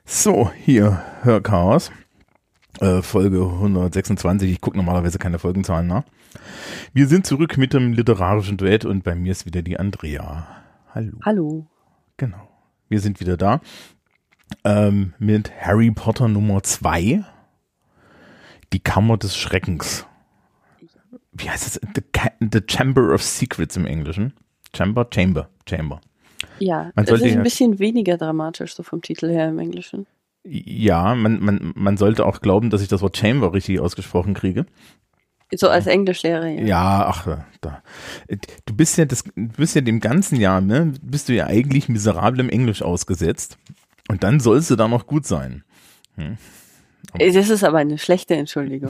So, hier, Hörchaos, Folge 126. Ich gucke normalerweise keine Folgenzahlen nach. Wir sind zurück mit dem literarischen Duett und bei mir ist wieder die Andrea. Hallo. Hallo. Genau. Wir sind wieder da mit Harry Potter Nummer 2, die Kammer des Schreckens. Wie heißt es? The Chamber of Secrets im Englischen. Chamber. Ja, es ist ein bisschen weniger dramatisch, so vom Titel her im Englischen. Ja, man sollte auch glauben, dass ich das Wort Chamber richtig ausgesprochen kriege. So als Englischlehrer, ja. Ja, ach, da. Du bist ja dem ganzen Jahr, ne, bist du ja eigentlich miserablem Englisch ausgesetzt. Und dann sollst du da noch gut sein. Das ist aber eine schlechte Entschuldigung.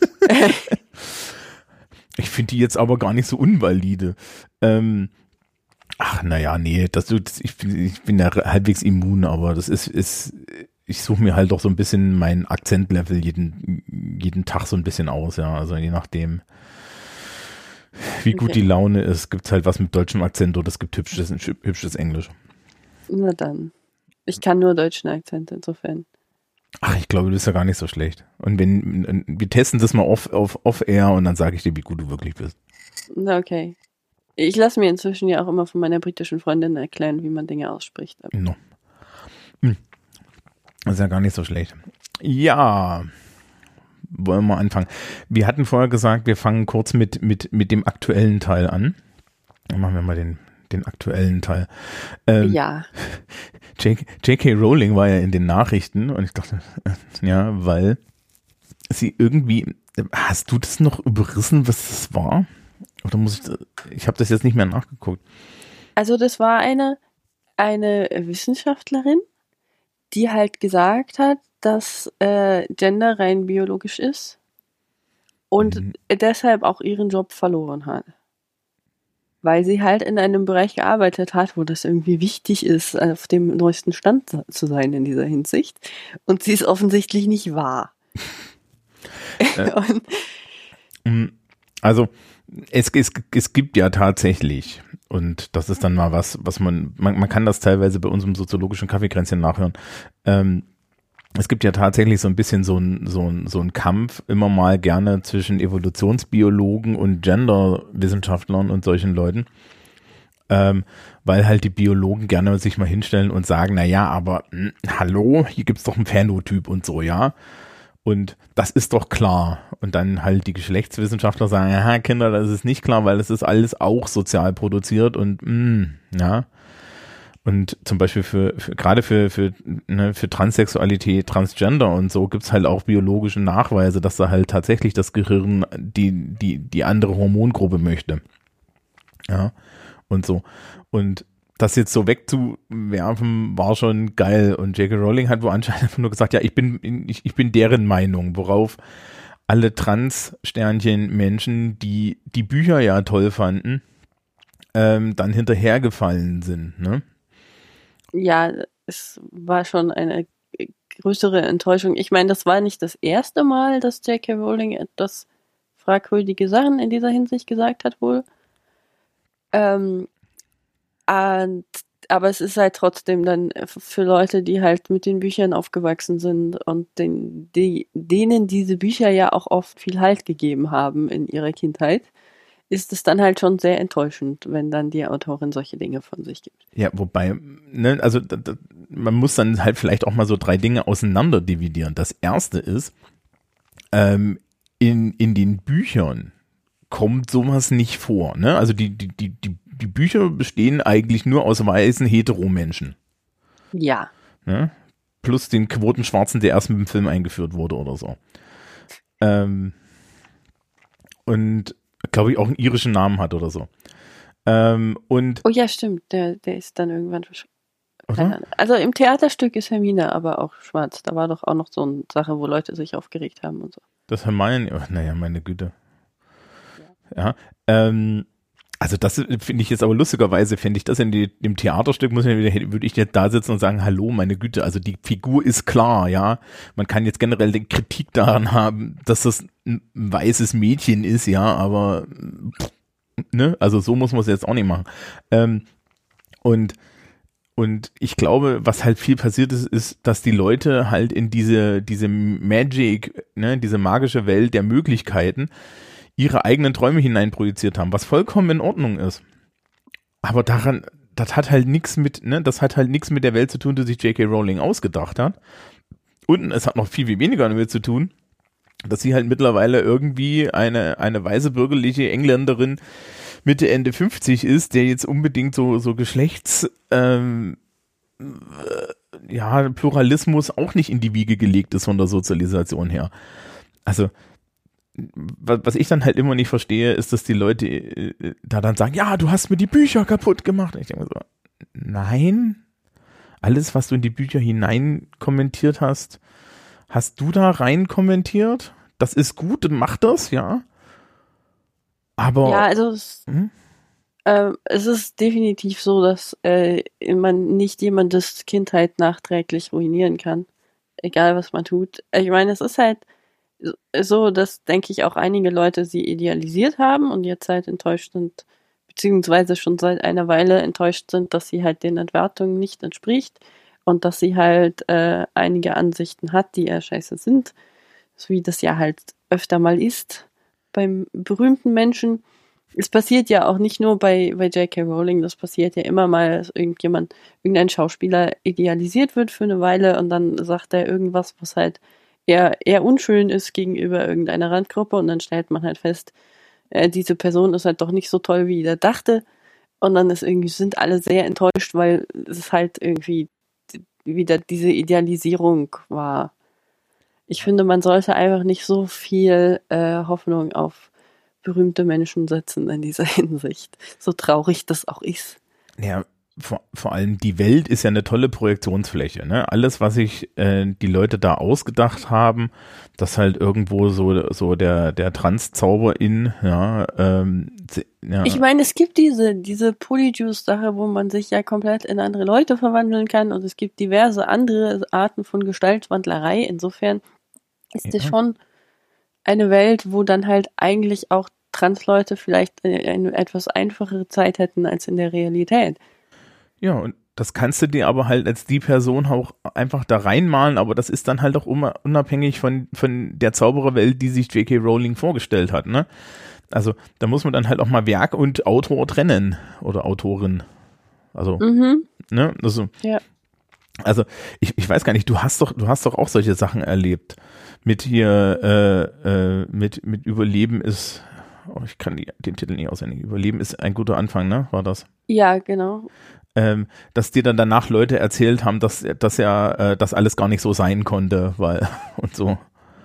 Ich finde die jetzt aber gar nicht so unvalide. Ich bin ja halbwegs immun, aber das ist ich suche mir halt doch so ein bisschen mein Akzentlevel jeden Tag so ein bisschen aus, ja, also je nachdem, wie gut die Laune ist, gibt's halt was mit deutschem Akzent oder es gibt hübsches Englisch. Na dann. Ich kann nur deutschen Akzent, insofern. Ach, ich glaube, du bist ja gar nicht so schlecht. Und wir testen das mal off-air und dann sage ich dir, wie gut du wirklich bist. Na okay. Ich lasse mir inzwischen ja auch immer von meiner britischen Freundin erklären, wie man Dinge ausspricht. No. Das ist ja gar nicht so schlecht. Ja, wollen wir anfangen. Wir hatten vorher gesagt, wir fangen kurz mit dem aktuellen Teil an. Dann machen wir mal den aktuellen Teil. Ja. J.K. Rowling war ja in den Nachrichten und ich dachte, ja, weil sie irgendwie, hast du das noch überrissen, was das war? Oder ich habe das jetzt nicht mehr nachgeguckt. Also das war eine Wissenschaftlerin, die halt gesagt hat, dass Gender rein biologisch ist und deshalb auch ihren Job verloren hat. Weil sie halt in einem Bereich gearbeitet hat, wo das irgendwie wichtig ist, auf dem neuesten Stand zu sein in dieser Hinsicht. Und sie ist offensichtlich nicht wahr. Also es gibt ja tatsächlich, und das ist dann mal was man kann das teilweise bei unserem soziologischen Kaffeekränzchen nachhören, es gibt ja tatsächlich so ein bisschen so ein Kampf immer mal gerne zwischen Evolutionsbiologen und Genderwissenschaftlern und solchen Leuten, weil halt die Biologen gerne sich mal hinstellen und sagen, naja, aber hallo, hier gibt's doch einen Phänotyp und so, ja. Und das ist doch klar. Und dann halt die Geschlechtswissenschaftler sagen, ja, Kinder, das ist nicht klar, weil es ist alles auch sozial produziert und ja. Und zum Beispiel gerade für Transsexualität, Transgender und so gibt's halt auch biologische Nachweise, dass da halt tatsächlich das Gehirn die andere Hormongruppe möchte. Ja. Und so. Und das jetzt so wegzuwerfen, war schon geil. Und J.K. Rowling hat wohl anscheinend einfach nur gesagt, ja, ich bin deren Meinung, worauf alle Trans-Sternchen-Menschen, die Bücher ja toll fanden, dann hinterhergefallen sind, ne? Ja, es war schon eine größere Enttäuschung. Ich meine, das war nicht das erste Mal, dass J.K. Rowling etwas fragwürdige Sachen in dieser Hinsicht gesagt hat wohl. Aber es ist halt trotzdem dann für Leute, die halt mit den Büchern aufgewachsen sind und denen diese Bücher ja auch oft viel Halt gegeben haben in ihrer Kindheit, ist es dann halt schon sehr enttäuschend, wenn dann die Autorin solche Dinge von sich gibt. Ja, wobei, ne, also man muss dann halt vielleicht auch mal so 3 Dinge auseinander dividieren. Das erste ist, in den Büchern kommt sowas nicht vor, ne? Also die Bücher bestehen eigentlich nur aus weißen Hetero-Menschen. Ja. Ne? Plus den Quotenschwarzen, der erst mit dem Film eingeführt wurde oder so. Und glaube ich auch einen irischen Namen hat oder so. Oh ja, stimmt, der ist dann irgendwann also im Theaterstück ist Hermine aber auch schwarz. Da war doch auch noch so eine Sache, wo Leute sich aufgeregt haben und so. Das Hermione, naja, meine Güte. Ja, also das finde ich jetzt aber lustigerweise, fände ich das in dem Theaterstück, würde ich jetzt da sitzen und sagen, hallo, meine Güte, also die Figur ist klar, ja. Man kann jetzt generell die Kritik daran haben, dass das ein weißes Mädchen ist, ja, aber ne, also so muss man es jetzt auch nicht machen. Und Und ich glaube, was halt viel passiert ist, ist, dass die Leute halt in diese Magic, ne, diese magische Welt der Möglichkeiten ihre eigenen Träume hineinprojiziert haben, was vollkommen in Ordnung ist. Aber das hat halt nichts mit der Welt zu tun, die sich J.K. Rowling ausgedacht hat. Und es hat noch viel, viel weniger damit zu tun, dass sie halt mittlerweile irgendwie eine weiße bürgerliche Engländerin Mitte, Ende 50 ist, der jetzt unbedingt so Pluralismus auch nicht in die Wiege gelegt ist von der Sozialisation her. Also, was ich dann halt immer nicht verstehe, ist, dass die Leute da dann sagen, ja, du hast mir die Bücher kaputt gemacht. Und ich denke mir so, nein, alles, was du in die Bücher hinein kommentiert hast du da rein kommentiert? Das ist gut, mach das, ja. Aber ja, also es ist definitiv so, dass man nicht jemandes Kindheit nachträglich ruinieren kann, egal was man tut. Ich meine, es ist halt so, dass, denke ich, auch einige Leute sie idealisiert haben und jetzt halt enttäuscht sind, beziehungsweise schon seit einer Weile enttäuscht sind, dass sie halt den Erwartungen nicht entspricht und dass sie halt einige Ansichten hat, die eher scheiße sind, so wie das ja halt öfter mal ist beim berühmten Menschen. Es passiert ja auch nicht nur bei J.K. Rowling, das passiert ja immer mal, dass irgendein Schauspieler idealisiert wird für eine Weile und dann sagt er irgendwas, was halt eher unschön ist gegenüber irgendeiner Randgruppe und dann stellt man halt fest, diese Person ist halt doch nicht so toll, wie er dachte und dann sind alle sehr enttäuscht, weil es halt irgendwie wieder diese Idealisierung war. Ich finde, man sollte einfach nicht so viel Hoffnung auf berühmte Menschen setzen in dieser Hinsicht. So traurig das auch ist. Ja, vor allem die Welt ist ja eine tolle Projektionsfläche, ne? Alles, was sich die Leute da ausgedacht haben, dass halt irgendwo so der Trans-Zauberin, ja. Ich meine, es gibt diese Polyjuice-Sache, wo man sich ja komplett in andere Leute verwandeln kann und es gibt diverse andere Arten von Gestaltwandlerei. Insofern ist es schon eine Welt, wo dann halt eigentlich auch Trans-Leute vielleicht eine etwas einfachere Zeit hätten als in der Realität. Ja, und das kannst du dir aber halt als die Person auch einfach da reinmalen, aber das ist dann halt auch unabhängig von der Zaubererwelt, die sich J.K. Rowling vorgestellt hat, ne? Also da muss man dann halt auch mal Werk und Autor trennen oder Autorin. Also, ne? Also ich weiß gar nicht, du hast doch auch solche Sachen erlebt. Mit hier, mit Überleben ist, ich kann den Titel nicht auswendig, Überleben ist ein guter Anfang, ne? War das? Ja, genau. Dass dir dann danach Leute erzählt haben, dass das alles gar nicht so sein konnte, weil und so.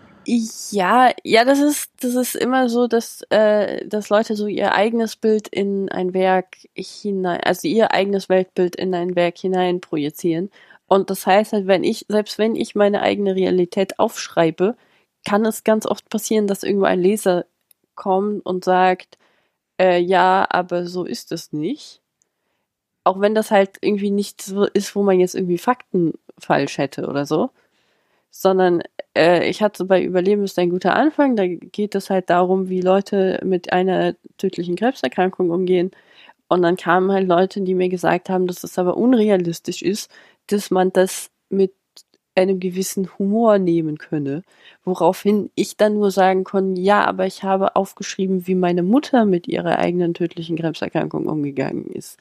Ja, das ist immer so, dass Leute so ihr eigenes Bild in ein Werk hinein, also ihr eigenes Weltbild in ein Werk hinein projizieren. Und das heißt halt, selbst wenn ich meine eigene Realität aufschreibe, kann es ganz oft passieren, dass irgendwo ein Leser kommt und sagt, ja, aber so ist es nicht. Auch wenn das halt irgendwie nicht so ist, wo man jetzt irgendwie Fakten falsch hätte oder so. Sondern ich hatte bei Überleben ist ein guter Anfang, da geht es halt darum, wie Leute mit einer tödlichen Krebserkrankung umgehen. Und dann kamen halt Leute, die mir gesagt haben, dass es aber unrealistisch ist, dass man das mit einem gewissen Humor nehmen könne. Woraufhin ich dann nur sagen konnte, ja, aber ich habe aufgeschrieben, wie meine Mutter mit ihrer eigenen tödlichen Krebserkrankung umgegangen ist.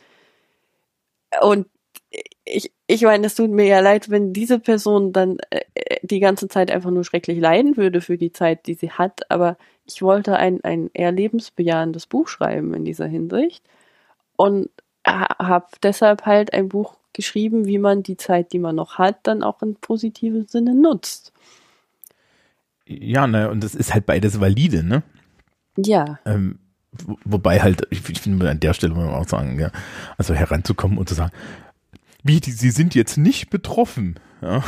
Und ich meine, es tut mir ja leid, wenn diese Person dann die ganze Zeit einfach nur schrecklich leiden würde für die Zeit, die sie hat, aber ich wollte ein eher lebensbejahendes Buch schreiben in dieser Hinsicht und habe deshalb halt ein Buch geschrieben, wie man die Zeit, die man noch hat, dann auch in positivem Sinne nutzt. Ja, ne, und das ist halt beides valide, ne? Ja. Wobei halt, ich finde an der Stelle muss man auch sagen, ja, also heranzukommen und zu sagen, sie sind jetzt nicht betroffen, ja.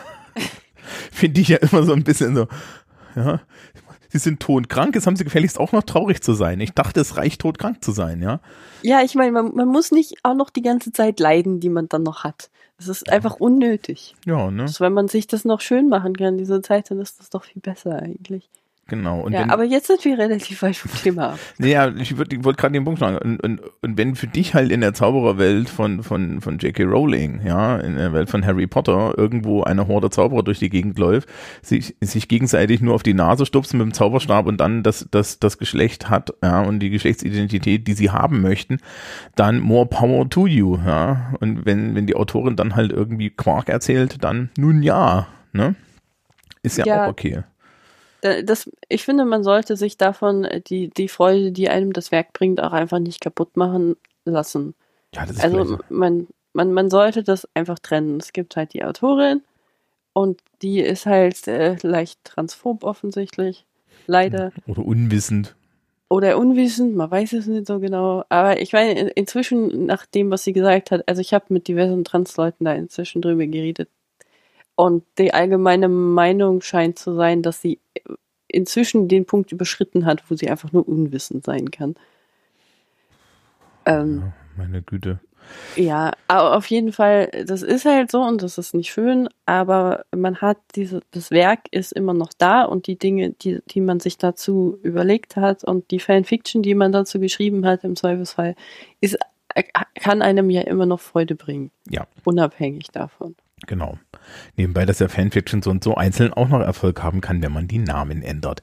Finde ich ja immer so ein bisschen so, ja, sie sind todkrank, jetzt haben sie gefälligst auch noch traurig zu sein. Ich dachte, es reicht, todkrank zu sein, ja. Ja, ich meine, man muss nicht auch noch die ganze Zeit leiden, die man dann noch hat. Das ist einfach unnötig. Ja, ne? Also, wenn man sich das noch schön machen kann, diese Zeit, dann ist das doch viel besser eigentlich. Genau. Und ja, aber jetzt sind wir relativ weit vom Thema ab. Ja, ich wollte gerade den Punkt sagen. Und wenn für dich halt in der Zaubererwelt von J.K. Rowling, ja, in der Welt von Harry Potter, irgendwo eine Horde Zauberer durch die Gegend läuft, sich gegenseitig nur auf die Nase stupsen mit dem Zauberstab und dann das Geschlecht hat, ja, und die Geschlechtsidentität, die sie haben möchten, dann more power to you, ja. Und wenn die Autorin dann halt irgendwie Quark erzählt, dann nun ja, ne? Ist ja auch okay. Ich finde, man sollte sich davon die Freude, die einem das Werk bringt, auch einfach nicht kaputt machen lassen. Ja, das ist also man sollte das einfach trennen. Es gibt halt die Autorin und die ist halt leicht transphob offensichtlich, leider. Oder unwissend. Oder unwissend, man weiß es nicht so genau. Aber ich meine, inzwischen, nach dem, was sie gesagt hat, also ich habe mit diversen Transleuten da inzwischen drüber geredet. Und die allgemeine Meinung scheint zu sein, dass sie inzwischen den Punkt überschritten hat, wo sie einfach nur unwissend sein kann. Ja, meine Güte. Ja, aber auf jeden Fall, das ist halt so und das ist nicht schön, aber man hat das Werk ist immer noch da und die Dinge, die man sich dazu überlegt hat und die Fanfiction, die man dazu geschrieben hat im Zweifelsfall, kann einem ja immer noch Freude bringen. Ja. Unabhängig davon. Genau. Nebenbei, dass ja Fanfiction so und so einzeln auch noch Erfolg haben kann, wenn man die Namen ändert.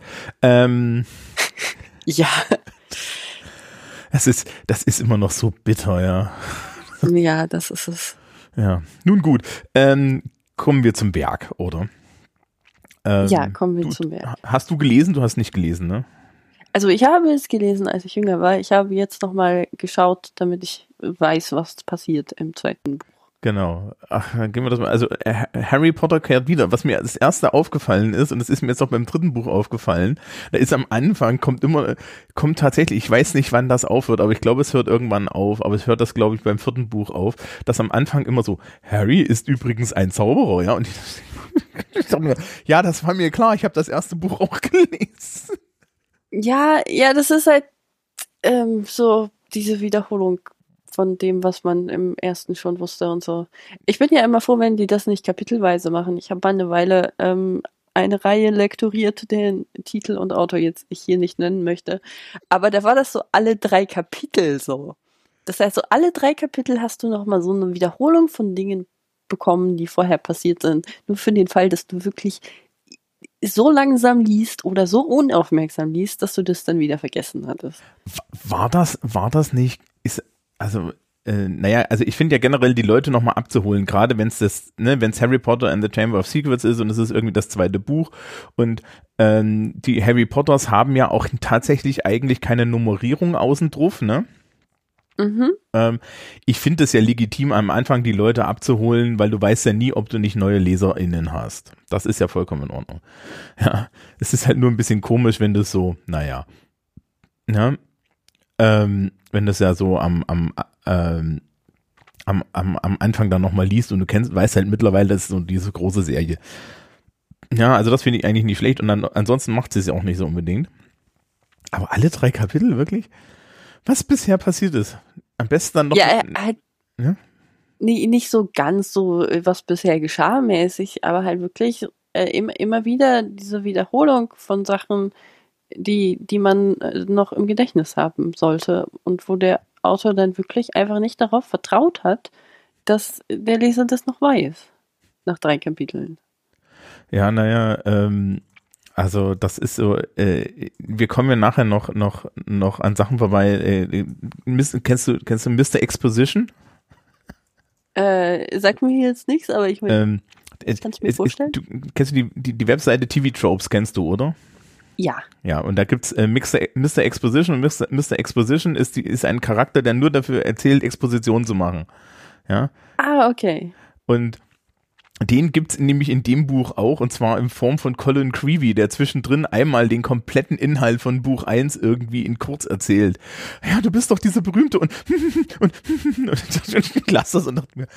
Ja. Das ist immer noch so bitter, ja. Ja, das ist es. Ja, nun gut. Kommen wir zum Werk, oder? Ja, kommen wir zum Werk. Hast du gelesen? Du hast nicht gelesen, ne? Also ich habe es gelesen, als ich jünger war. Ich habe jetzt nochmal geschaut, damit ich weiß, was passiert im zweiten Buch. Genau. Ach, dann gehen wir das mal. Also Harry Potter kehrt wieder. Was mir als erste aufgefallen ist, und das ist mir jetzt auch beim dritten Buch aufgefallen, da ist am Anfang, kommt tatsächlich, ich weiß nicht, wann das aufhört, aber ich glaube, es hört irgendwann auf, aber es hört das, glaube ich, beim vierten Buch auf, dass am Anfang immer so, Harry ist übrigens ein Zauberer, ja, und ich dachte mir, ja, das war mir klar, ich habe das erste Buch auch gelesen. Ja, das ist halt so diese Wiederholung von dem, was man im ersten schon wusste und so. Ich bin ja immer froh, wenn die das nicht kapitelweise machen. Ich habe mal eine Weile eine Reihe lektoriert, deren Titel und Autor jetzt ich hier nicht nennen möchte. Aber da war das so alle 3 Kapitel so. Das heißt, so alle 3 Kapitel hast du nochmal so eine Wiederholung von Dingen bekommen, die vorher passiert sind. Nur für den Fall, dass du wirklich so langsam liest oder so unaufmerksam liest, dass du das dann wieder vergessen hattest. War das nicht, also ich finde ja generell die Leute nochmal abzuholen, gerade wenn es wenn es Harry Potter and the Chamber of Secrets ist und es ist irgendwie das zweite Buch und die Harry Potters haben ja auch tatsächlich eigentlich keine Nummerierung außen drauf, ne? Mhm. Ich finde es ja legitim, am Anfang die Leute abzuholen, weil du weißt ja nie, ob du nicht neue LeserInnen hast. Das ist ja vollkommen in Ordnung. Ja, es ist halt nur ein bisschen komisch, wenn du so, naja, ja, wenn das ja so am Anfang dann nochmal liest und du weißt halt mittlerweile, das ist so diese große Serie. Ja, also das finde ich eigentlich nicht schlecht und dann ansonsten macht sie es ja auch nicht so unbedingt. Aber alle 3 Kapitel, wirklich? Was bisher passiert ist? Am besten dann noch... Ja, halt nicht so ganz so, was bisher geschah mäßig, aber halt wirklich immer wieder diese Wiederholung von Sachen, die man noch im Gedächtnis haben sollte und wo der Autor dann wirklich einfach nicht darauf vertraut hat, dass der Leser das noch weiß, nach 3 Kapiteln. Ja, also das ist so, wir kommen ja nachher noch an Sachen vorbei. Kennst du Mr. Exposition? Sagt mir jetzt nichts, aber ich meine, kannst du mir vorstellen? Kennst du die Webseite TV Tropes, kennst du, oder? Ja. Ja, und da gibt's Mr. Exposition und Mr. Exposition ist ein Charakter, der nur dafür erzählt, Exposition zu machen. Ja. Ah, okay. Und den gibt's nämlich in dem Buch auch, und zwar in Form von Colin Creevy, der zwischendrin einmal den kompletten Inhalt von Buch 1 irgendwie in kurz erzählt. Ja, du bist doch diese berühmte und ich lasse das und dachte mir,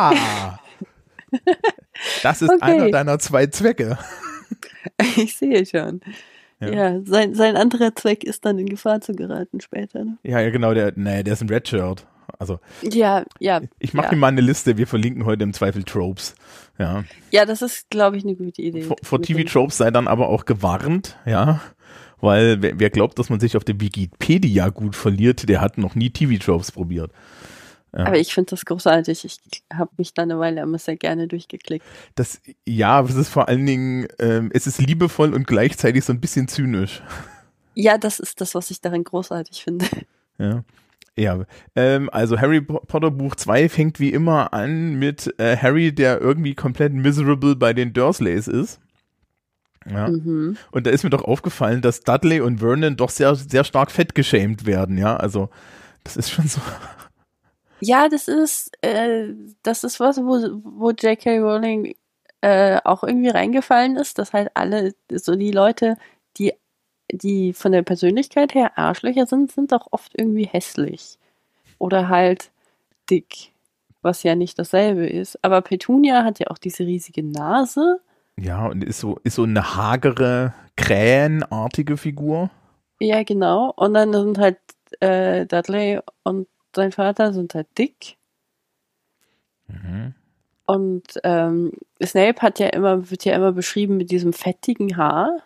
das ist einer deiner 2 Zwecke. Ich sehe schon. Ja, sein anderer Zweck ist dann in Gefahr zu geraten später. Ne? Ja, genau, der ist ein Redshirt. Also Ja, ich mache dir mal eine Liste, wir verlinken heute im Zweifel Tropes. Ja, ja, das ist, glaube ich, eine gute Idee. vor TV-Tropes sei dann aber auch gewarnt, ja, weil wer glaubt, dass man sich auf der Wikipedia gut verliert, der hat noch nie TV-Tropes probiert. Ja. Aber ich finde das großartig. Ich habe mich da eine Weile immer sehr gerne durchgeklickt. Es ist vor allen Dingen, es ist liebevoll und gleichzeitig so ein bisschen zynisch. Ja, das ist das, was ich darin großartig finde. Ja, also Harry Potter Buch 2 fängt wie immer an mit Harry, der irgendwie komplett miserable bei den Dursleys ist. Ja. Und da ist mir doch aufgefallen, dass Dudley und Vernon doch sehr, sehr stark fett geschämt werden, ja, also das ist schon so. Ja, das ist was, wo J.K. Rowling auch irgendwie reingefallen ist, dass halt alle, so die Leute, die von der Persönlichkeit her Arschlöcher sind auch oft irgendwie hässlich. Oder halt dick, was ja nicht dasselbe ist. Aber Petunia hat ja auch diese riesige Nase. Ja, und ist so eine hagere, krähenartige Figur. Ja, genau. Und dann sind halt Dudley und sein Vater sind halt dick. Und Snape wird ja immer beschrieben mit diesem fettigen Haar.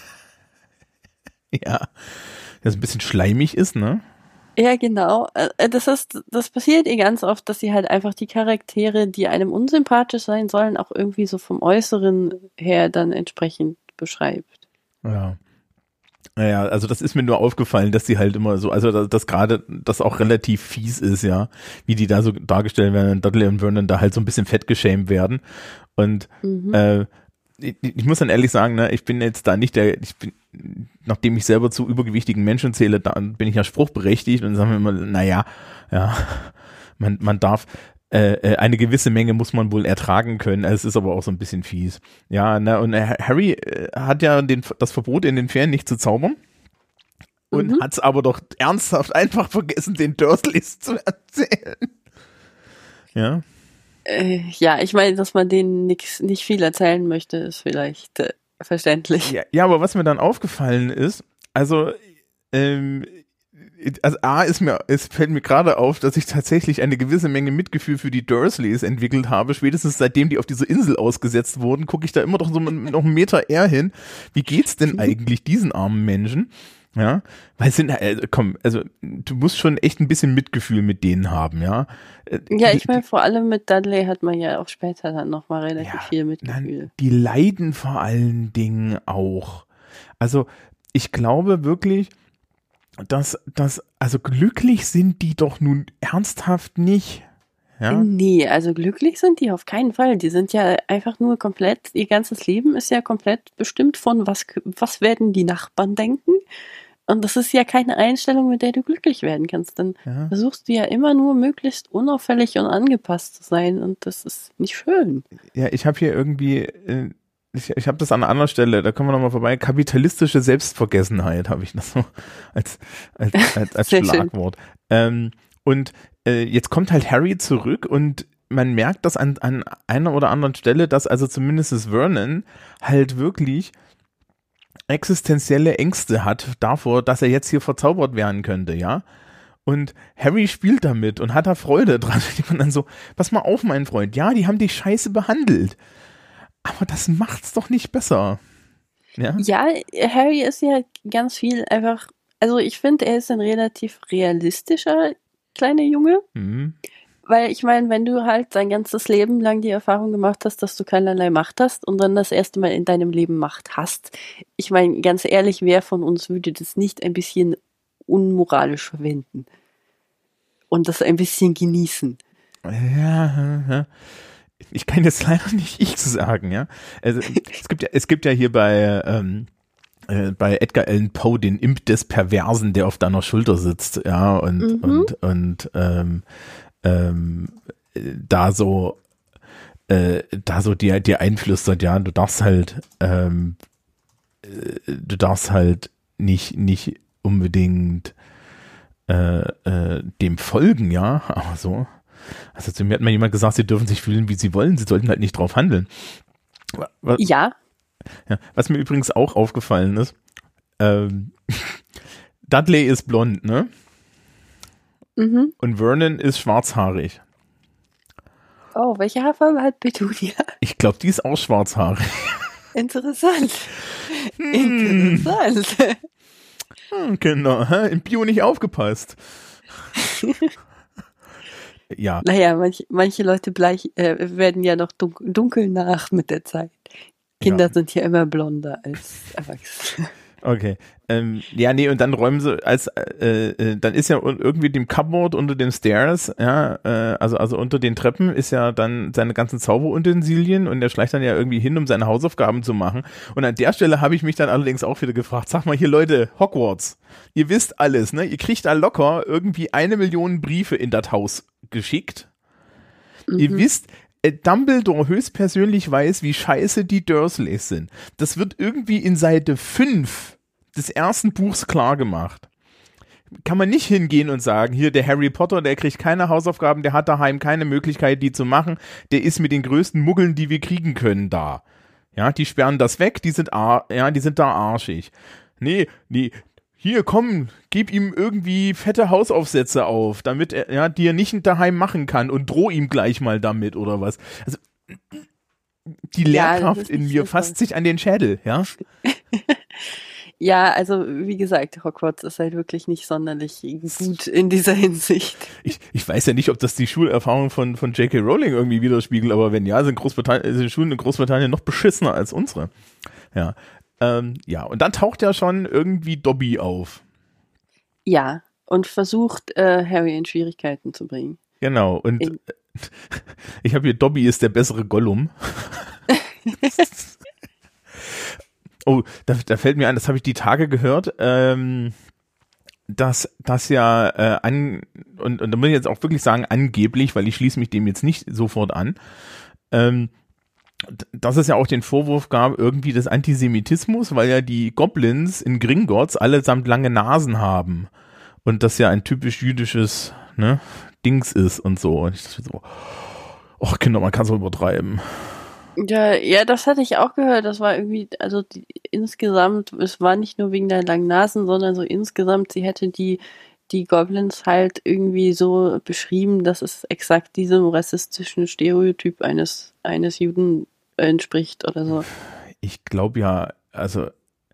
Ja, das ein bisschen schleimig ist, ne? Ja, genau. Das passiert ganz oft, dass sie halt einfach die Charaktere, die einem unsympathisch sein sollen, auch irgendwie so vom Äußeren her dann entsprechend beschreibt. Ja. Naja, also das ist mir nur aufgefallen, dass die halt immer so, also dass gerade das auch relativ fies ist, ja, wie die da so dargestellt werden, Dudley und Vernon da halt so ein bisschen fett geschämt werden. Und ich muss dann ehrlich sagen, ne, ich bin jetzt da nicht nachdem ich selber zu übergewichtigen Menschen zähle, da bin ich ja spruchberechtigt und sagen wir immer, naja, ja, man darf eine gewisse Menge muss man wohl ertragen können. Es ist aber auch so ein bisschen fies. Ja, ne, und Harry hat ja das Verbot in den Ferien nicht zu zaubern und hat es aber doch ernsthaft einfach vergessen, den Dursleys zu erzählen. Ja. Ja, ich meine, dass man denen nicht viel erzählen möchte, ist vielleicht verständlich. Ja, aber was mir dann aufgefallen ist, also es fällt mir gerade auf, dass ich tatsächlich eine gewisse Menge Mitgefühl für die Dursleys entwickelt habe. Spätestens seitdem die auf diese Insel ausgesetzt wurden, gucke ich da immer doch so noch einen Meter eher hin. Wie geht's denn eigentlich diesen armen Menschen? Ja, weil du musst schon echt ein bisschen Mitgefühl mit denen haben, ja. Ja, ich meine, vor allem mit Dudley hat man ja auch später dann nochmal relativ viel Mitgefühl. Die leiden vor allen Dingen auch. Also ich glaube wirklich, also glücklich sind die doch nun ernsthaft nicht. Ja? Nee, also glücklich sind die auf keinen Fall. Die sind ja einfach nur komplett, ihr ganzes Leben ist ja komplett bestimmt von, was werden die Nachbarn denken? Und das ist ja keine Einstellung, mit der du glücklich werden kannst. Dann versuchst du ja immer nur möglichst unauffällig und angepasst zu sein und das ist nicht schön. Ja, ich habe hier irgendwie, ich habe das an einer anderen Stelle, da kommen wir nochmal vorbei, kapitalistische Selbstvergessenheit habe ich das so als Schlagwort. Und jetzt kommt halt Harry zurück und man merkt das an einer oder anderen Stelle, dass also zumindest Vernon halt wirklich existenzielle Ängste hat davor, dass er jetzt hier verzaubert werden könnte, ja. Und Harry spielt damit und hat da Freude dran. Und dann so, pass mal auf, mein Freund, ja, die haben dich scheiße behandelt. Aber das macht's doch nicht besser. Ja, Harry ist ja ganz viel einfach, also ich finde, er ist ein relativ realistischer kleiner Junge. Weil ich meine, wenn du halt dein ganzes Leben lang die Erfahrung gemacht hast, dass du keinerlei Macht hast und dann das erste Mal in deinem Leben Macht hast, ich meine, ganz ehrlich, wer von uns würde das nicht ein bisschen unmoralisch verwenden und das ein bisschen genießen? Ja. Ich kann jetzt leider nicht ich sagen, ja. Also es gibt ja hier bei Edgar Allan Poe den Imp des Perversen, der auf deiner Schulter sitzt, ja, und da so dir einflüstert, ja, du darfst halt nicht unbedingt dem folgen, ja, aber so. Also zu mir hat mal jemand gesagt, sie dürfen sich fühlen, wie sie wollen, sie sollten halt nicht drauf handeln. Ja. Was mir übrigens auch aufgefallen ist, Dudley ist blond, ne? Mhm. Und Vernon ist schwarzhaarig. Oh, welche Haarfarbe hat Petunia? Ich glaube, die ist auch schwarzhaarig. Interessant. Interessant. Genau, im Bio nicht aufgepasst. Ja. Naja, manche Leute werden ja noch dunkel nach mit der Zeit. Kinder sind ja immer blonder als Erwachsene. Okay. Ja, nee, und dann räumen sie, dann ist ja irgendwie dem Cupboard unter den Stairs, ja, also unter den Treppen ist ja dann seine ganzen Zauberutensilien und er schleicht dann ja irgendwie hin, um seine Hausaufgaben zu machen. Und an der Stelle habe ich mich dann allerdings auch wieder gefragt, sag mal hier Leute, Hogwarts, ihr wisst alles, ne? Ihr kriegt da locker irgendwie 1 Million Briefe in das Haus geschickt. Mhm. Ihr wisst, Dumbledore höchstpersönlich weiß, wie scheiße die Dursleys sind. Das wird irgendwie in Seite 5 des ersten Buchs klar gemacht. Kann man nicht hingehen und sagen, hier der Harry Potter, der kriegt keine Hausaufgaben, der hat daheim keine Möglichkeit, die zu machen, der ist mit den größten Muggeln, die wir kriegen können, da. Ja, die sperren das weg, die sind da arschig. Nee, hier, komm, gib ihm irgendwie fette Hausaufsätze auf, damit er, die er nicht daheim machen kann und droh ihm gleich mal damit oder was. Also, die Lehrkraft in mir fasst sich an den Schädel, ja. Ja, also wie gesagt, Hogwarts ist halt wirklich nicht sonderlich gut in dieser Hinsicht. Ich weiß ja nicht, ob das die Schulerfahrung von J.K. Rowling irgendwie widerspiegelt, aber wenn ja, sind die Schulen in Großbritannien noch beschissener als unsere. Ja. Ja, und dann taucht ja schon irgendwie Dobby auf. Ja, und versucht, Harry in Schwierigkeiten zu bringen. Genau, und ich habe hier, Dobby ist der bessere Gollum. Oh, da fällt mir ein, das habe ich die Tage gehört, dass das ja und da muss ich jetzt auch wirklich sagen, angeblich, weil ich schließe mich dem jetzt nicht sofort an, dass es ja auch den Vorwurf gab, irgendwie des Antisemitismus, weil ja die Goblins in Gringotts allesamt lange Nasen haben und das ja ein typisch jüdisches, ne, Dings ist und so. Und ich dachte so, ach Kinder, man kann es so übertreiben. Ja, das hatte ich auch gehört. Das war irgendwie, also insgesamt, es war nicht nur wegen der langen Nasen, sondern so insgesamt, sie hätte die Goblins halt irgendwie so beschrieben, dass es exakt diesem rassistischen Stereotyp eines Juden entspricht oder so. Ich glaube ja, also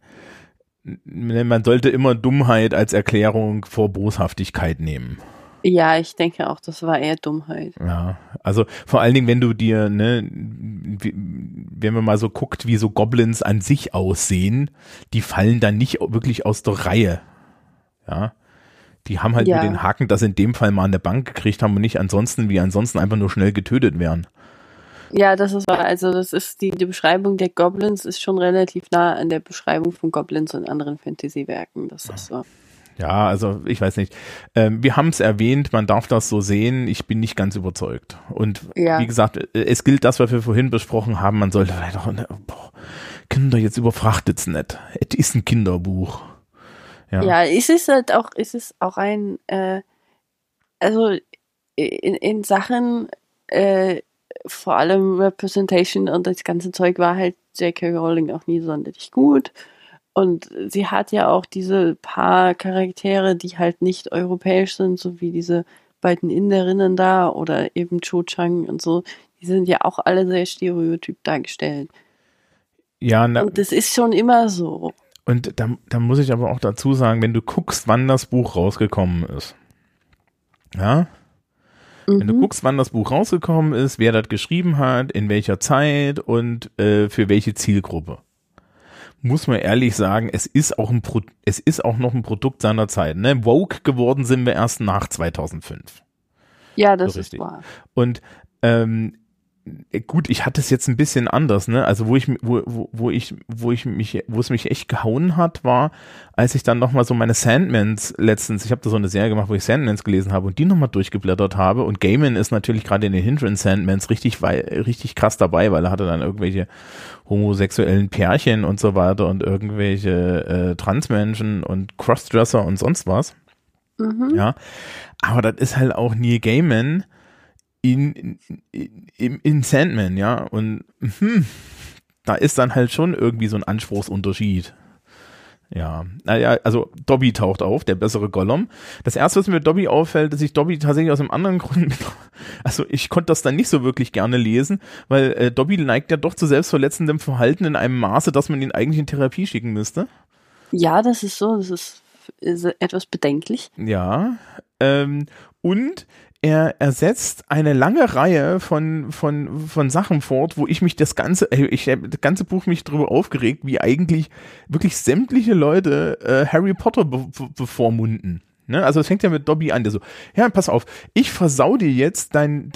man sollte immer Dummheit als Erklärung vor Boshaftigkeit nehmen. Ja, ich denke auch, das war eher Dummheit. Ja, also vor allen Dingen, wenn du dir, ne, wenn man mal so guckt, wie so Goblins an sich aussehen, die fallen dann nicht wirklich aus der Reihe. Ja, die haben halt nur den Haken, dass in dem Fall mal eine Bank gekriegt haben und nicht ansonsten einfach nur schnell getötet werden. Ja, das ist wahr. Also das ist die Beschreibung der Goblins ist schon relativ nah an der Beschreibung von Goblins in anderen Fantasy-Werken. Das ist so. Ja, also ich weiß nicht. Wir haben es erwähnt, man darf das so sehen. Ich bin nicht ganz überzeugt. Und wie gesagt, es gilt das, was wir vorhin besprochen haben. Man sollte vielleicht auch, Kinder, jetzt überfrachtet's nicht. Es ist ein Kinderbuch. Ja, es ist auch ein, also in Sachen, vor allem Representation und das ganze Zeug war halt J.K. Rowling auch nie sonderlich gut. Und sie hat ja auch diese paar Charaktere, die halt nicht europäisch sind, so wie diese beiden Inderinnen da oder eben Cho Chang und so. Die sind ja auch alle sehr stereotyp dargestellt. Ja, und das ist schon immer so. Und da muss ich aber auch dazu sagen, wenn du guckst, wann das Buch rausgekommen ist. Ja? Wenn du guckst, wann das Buch rausgekommen ist, wer das geschrieben hat, in welcher Zeit und für welche Zielgruppe. Muss man ehrlich sagen, es ist auch noch ein Produkt seiner Zeit. Ne? Woke geworden sind wir erst nach 2005. Ja, das ist wahr. Und gut, ich hatte es jetzt ein bisschen anders, ne? Also wo es mich echt gehauen hat, war, als ich dann nochmal so meine Sandmans letztens, ich habe da so eine Serie gemacht, wo ich Sandmans gelesen habe und die nochmal durchgeblättert habe und Gaiman ist natürlich gerade in den hinteren Sandmans richtig krass dabei, weil er hatte dann irgendwelche homosexuellen Pärchen und so weiter und irgendwelche Transmenschen und Crossdresser und sonst was. Mhm. Ja, aber das ist halt auch Neil Gaiman in Sandman, ja, und da ist dann halt schon irgendwie so ein Anspruchsunterschied. Ja, naja, also Dobby taucht auf, der bessere Gollum. Das erste, was mir Dobby auffällt, dass ich Dobby tatsächlich aus einem anderen Grund, also ich konnte das dann nicht so wirklich gerne lesen, weil Dobby neigt ja doch zu selbstverletzendem Verhalten in einem Maße, dass man ihn eigentlich in Therapie schicken müsste. Ja, das ist so, das ist etwas bedenklich. Ja, und er setzt eine lange Reihe von Sachen fort, wo ich mich das ganze Buch mich drüber aufgeregt, wie eigentlich wirklich sämtliche Leute Harry Potter bevormunden. Ne? Also es fängt ja mit Dobby an, der so, ja, pass auf, ich versau dir jetzt dein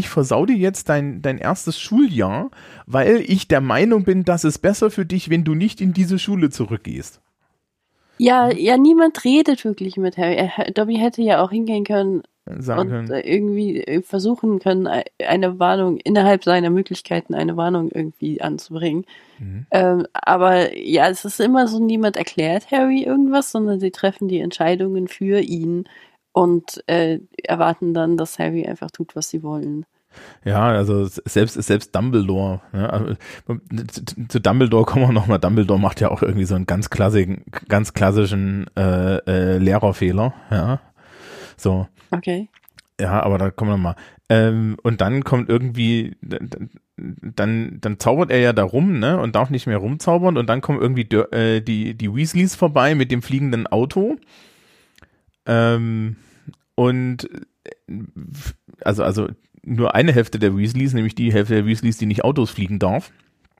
erstes Schuljahr, weil ich der Meinung bin, dass es besser für dich, wenn du nicht in diese Schule zurückgehst. Ja, niemand redet wirklich mit Harry. Dobby hätte ja auch hingehen können und irgendwie versuchen können, eine Warnung innerhalb seiner Möglichkeiten, eine Warnung irgendwie anzubringen. Aber ja, es ist immer so, niemand erklärt Harry irgendwas, sondern sie treffen die Entscheidungen für ihn und erwarten dann, dass Harry einfach tut, was sie wollen. Ja, also selbst Dumbledore. Ja, also, zu Dumbledore kommen wir nochmal. Dumbledore macht ja auch irgendwie so einen ganz klassischen Lehrerfehler. Ja, so. Okay. Ja, aber da kommen wir nochmal. Und dann kommt irgendwie, dann zaubert er ja da rum, ne, und darf nicht mehr rumzaubern. Und dann kommen irgendwie die Weasleys vorbei mit dem fliegenden Auto. Und also nur eine Hälfte der Weasleys, nämlich die Hälfte der Weasleys, die nicht Autos fliegen darf.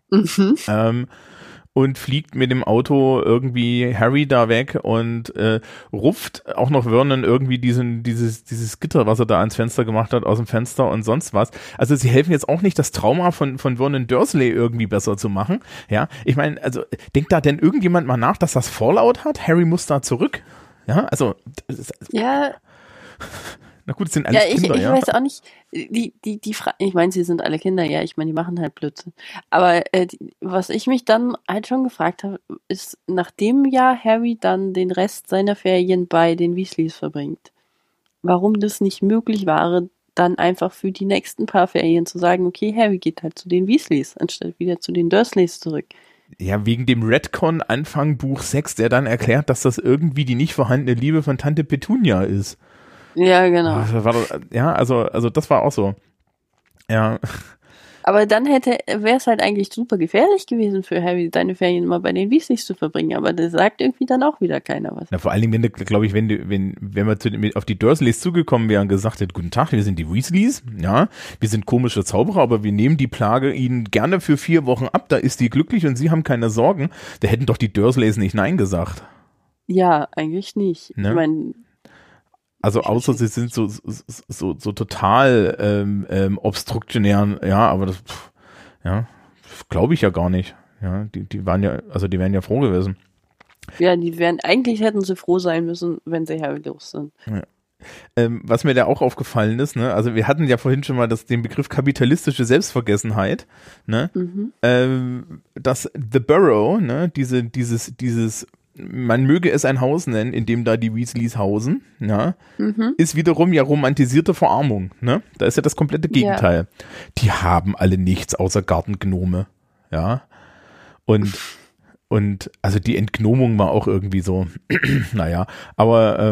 Und fliegt mit dem Auto irgendwie Harry da weg und rupft auch noch Vernon irgendwie dieses Gitter, was er da ans Fenster gemacht hat, aus dem Fenster und sonst was. Also sie helfen jetzt auch nicht, das Trauma von Vernon Dursley irgendwie besser zu machen. Ja, ich meine, also denkt da denn irgendjemand mal nach, dass das Fallout hat? Harry muss da zurück. Ja, also ja. Na gut, es sind alles Kinder, ich weiß auch nicht, ich meine, sie sind alle Kinder, ja, ich meine, die machen halt Blödsinn. Aber was ich mich dann halt schon gefragt habe, ist, nachdem ja Harry dann den Rest seiner Ferien bei den Weasleys verbringt, warum das nicht möglich war, dann einfach für die nächsten paar Ferien zu sagen, okay, Harry geht halt zu den Weasleys, anstatt wieder zu den Dursleys zurück. Ja, wegen dem Retcon Anfang Buch 6, der dann erklärt, dass das irgendwie die nicht vorhandene Liebe von Tante Petunia ist. Ja, genau. Also das war auch so. Ja. Aber dann wäre es halt eigentlich super gefährlich gewesen für Harry, seine Ferien immer bei den Weasleys zu verbringen. Aber das sagt irgendwie dann auch wieder keiner was. Na, vor allen Dingen, wenn wir auf die Dursleys zugekommen wären und gesagt hätten, guten Tag, wir sind die Weasleys, ja, wir sind komische Zauberer, aber wir nehmen die Plage ihnen gerne für 4 Wochen ab, da ist die glücklich und sie haben keine Sorgen, da hätten doch die Dursleys nicht Nein gesagt. Ja, eigentlich nicht. Ne? Ich meine, also außer sie sind so total obstruktionär, ja, aber das, glaube ich ja gar nicht. Ja, die wären ja froh gewesen. Ja, eigentlich hätten sie froh sein müssen, wenn sie Harry los sind. Ja. Was mir da auch aufgefallen ist, ne, also wir hatten ja vorhin schon mal den Begriff kapitalistische Selbstvergessenheit, ne, dass The Burrow, ne, dieses man möge es ein Haus nennen, in dem da die Weasleys hausen, ja, ist wiederum ja romantisierte Verarmung, ne? Da ist ja das komplette Gegenteil. Ja. Die haben alle nichts außer Gartengnome, ja. Und also die Entgnomung war auch irgendwie so, naja, aber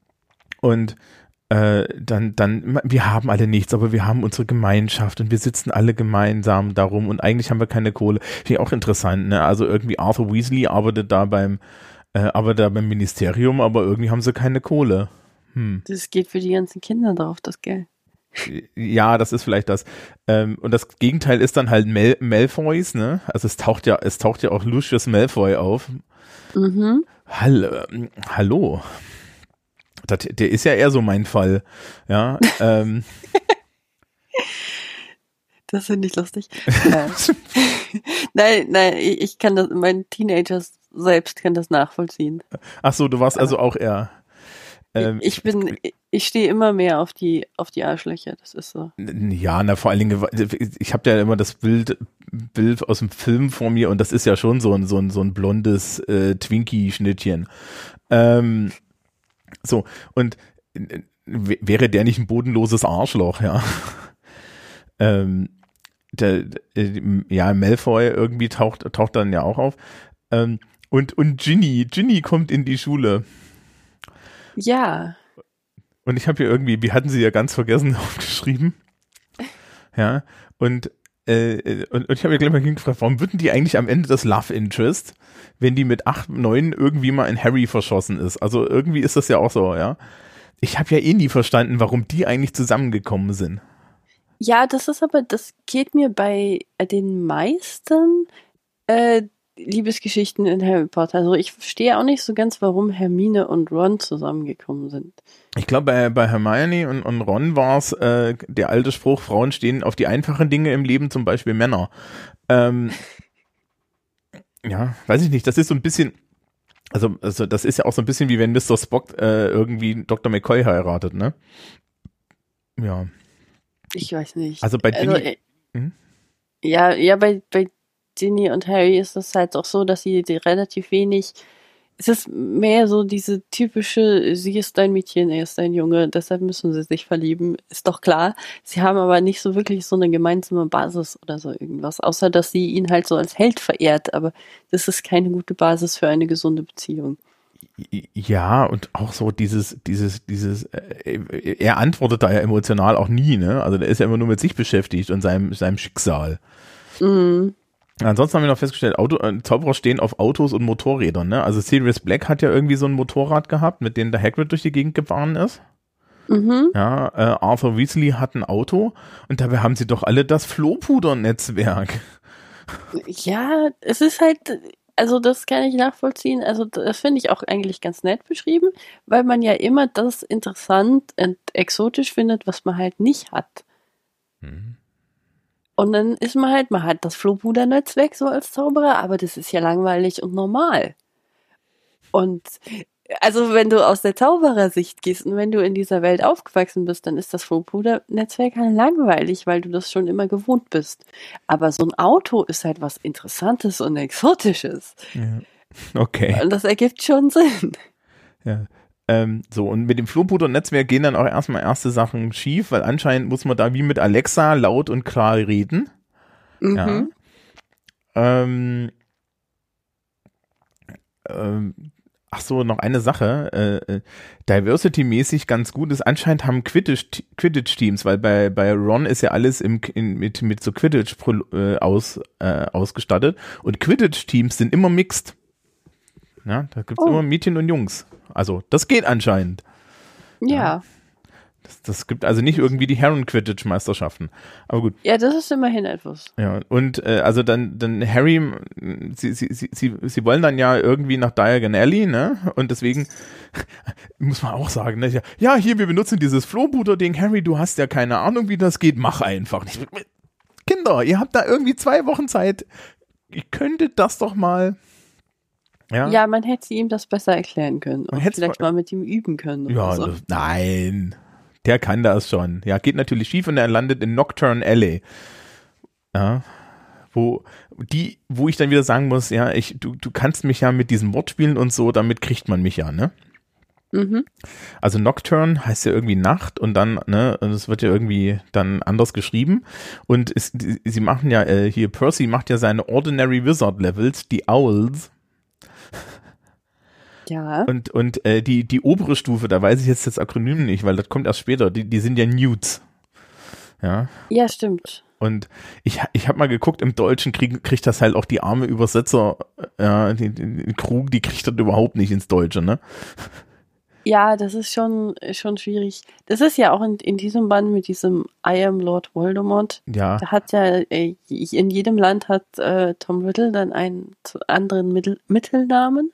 dann, wir haben alle nichts, aber wir haben unsere Gemeinschaft und wir sitzen alle gemeinsam darum und eigentlich haben wir keine Kohle. Finde ich auch interessant, ne? Also irgendwie Arthur Weasley arbeitet da beim Ministerium, aber irgendwie haben sie keine Kohle. Das geht für die ganzen Kinder drauf, das Geld. Ja, das ist vielleicht das. Und das Gegenteil ist dann halt Malfoys, ne? Also es taucht ja auch Lucius Malfoy auf. Hallo. Der ist ja eher so mein Fall. Ja. Das finde ich lustig. Nein, ich kann das, mein Teenager selbst kann das nachvollziehen. Ach so, du warst also auch eher. Ich stehe immer mehr auf die Arschlöcher, das ist so. Ja, vor allen Dingen, ich habe ja immer das Bild aus dem Film vor mir und das ist ja schon so ein blondes Twinkie-Schnittchen. So, und wäre der nicht ein bodenloses Arschloch, ja. Malfoy irgendwie taucht dann ja auch auf. Und Ginny kommt in die Schule. Ja. Und ich habe hier irgendwie, wir hatten sie ja ganz vergessen aufgeschrieben. Ja, und ich habe ja gleich mal gefragt, warum würden die eigentlich am Ende das Love Interest, wenn die mit 8, 9 irgendwie mal in Harry verschossen ist? Also irgendwie ist das ja auch so, ja. Ich habe ja eh nie verstanden, warum die eigentlich zusammengekommen sind. Ja, das geht mir bei den meisten Liebesgeschichten in Harry Potter. Also ich verstehe auch nicht so ganz, warum Hermine und Ron zusammengekommen sind. Ich glaube, bei Hermione und Ron war es der alte Spruch, Frauen stehen auf die einfachen Dinge im Leben, zum Beispiel Männer. Ja, weiß ich nicht, das ist so ein bisschen, also das ist ja auch so ein bisschen wie wenn Mr. Spock irgendwie Dr. McCoy heiratet, ne? Ja. Ich weiß nicht. Also bei Ginny, ja, bei Ginny und Harry ist es halt auch so, dass sie relativ wenig. Es ist mehr so diese typische, sie ist ein Mädchen, er ist ein Junge, deshalb müssen sie sich verlieben, ist doch klar. Sie haben aber nicht so wirklich so eine gemeinsame Basis oder so irgendwas, außer dass sie ihn halt so als Held verehrt, aber das ist keine gute Basis für eine gesunde Beziehung. ja, und auch so dieses, er antwortet da ja emotional auch nie, ne? Also der ist ja immer nur mit sich beschäftigt und seinem Schicksal. Mhm. Ansonsten haben wir noch festgestellt, Zauberer stehen auf Autos und Motorrädern, ne? Also Sirius Black hat ja irgendwie so ein Motorrad gehabt, mit dem der Hagrid durch die Gegend gefahren ist. Mhm. Ja, Arthur Weasley hat ein Auto und dabei haben sie doch alle das Flohpuder-Netzwerk. Ja, es ist halt, also das kann ich nachvollziehen, also das finde ich auch eigentlich ganz nett beschrieben, weil man ja immer das interessant und exotisch findet, was man halt nicht hat. Mhm. Und dann ist man hat das Flohpuder-Netzwerk so als Zauberer, aber das ist ja langweilig und normal. Und also wenn du aus der Zauberersicht gehst und wenn du in dieser Welt aufgewachsen bist, dann ist das Flohpuder-Netzwerk halt langweilig, weil du das schon immer gewohnt bist. Aber so ein Auto ist halt was Interessantes und Exotisches. Ja. Okay. Und das ergibt schon Sinn. Ja. So, und mit dem Flohpuder-Netzwerk gehen dann auch erstmal erste Sachen schief, weil anscheinend muss man da wie mit Alexa laut und klar reden. Mhm. Ja. Ach so, noch eine Sache, Diversity-mäßig ganz gut ist, anscheinend haben Quidditch-Teams, weil bei Ron ist ja alles mit so Quidditch ausgestattet und Quidditch-Teams sind immer mixed. Ja, da gibt's immer Mädchen und Jungs. Also, das geht anscheinend. Ja. Das gibt also nicht irgendwie die Herren-Quidditch-Meisterschaften. Aber gut. Ja, das ist immerhin etwas. Ja, und also dann Harry, sie wollen dann ja irgendwie nach Diagon Alley, ne? Und deswegen muss man auch sagen, ne? Ja, hier, wir benutzen dieses Flohpuder-Ding. Harry, du hast ja keine Ahnung, wie das geht. Mach einfach. Kinder, ihr habt da irgendwie 2 Wochen Zeit. Ihr könntet das doch mal. Ja, man hätte ihm das besser erklären können. Und vielleicht mal mit ihm üben können. Ja, so. Nein. Der kann das schon. Ja, geht natürlich schief und er landet in Nocturne Alley. Ja, wo ich dann wieder sagen muss, ja, du kannst mich ja mit diesen Wortspielen und so, damit kriegt man mich ja, ne? Mhm. Also Nocturne heißt ja irgendwie Nacht und dann, ne, und es wird ja irgendwie dann anders geschrieben und sie machen ja, hier Percy macht ja seine Ordinary Wizard Levels, die Owls. Ja. Und die obere Stufe, da weiß ich jetzt das Akronym nicht, weil das kommt erst später, die sind ja Newts. Ja. Ja, stimmt. Und ich habe mal geguckt, im Deutschen kriegt das halt auch die arme Übersetzer, die Krug, die kriegt das überhaupt nicht ins Deutsche, ne? Ja, das ist schon schwierig. Das ist ja auch in diesem Band mit diesem I am Lord Voldemort. Ja. Da hat ja, in jedem Land hat Tom Riddle dann einen anderen Mittelnamen.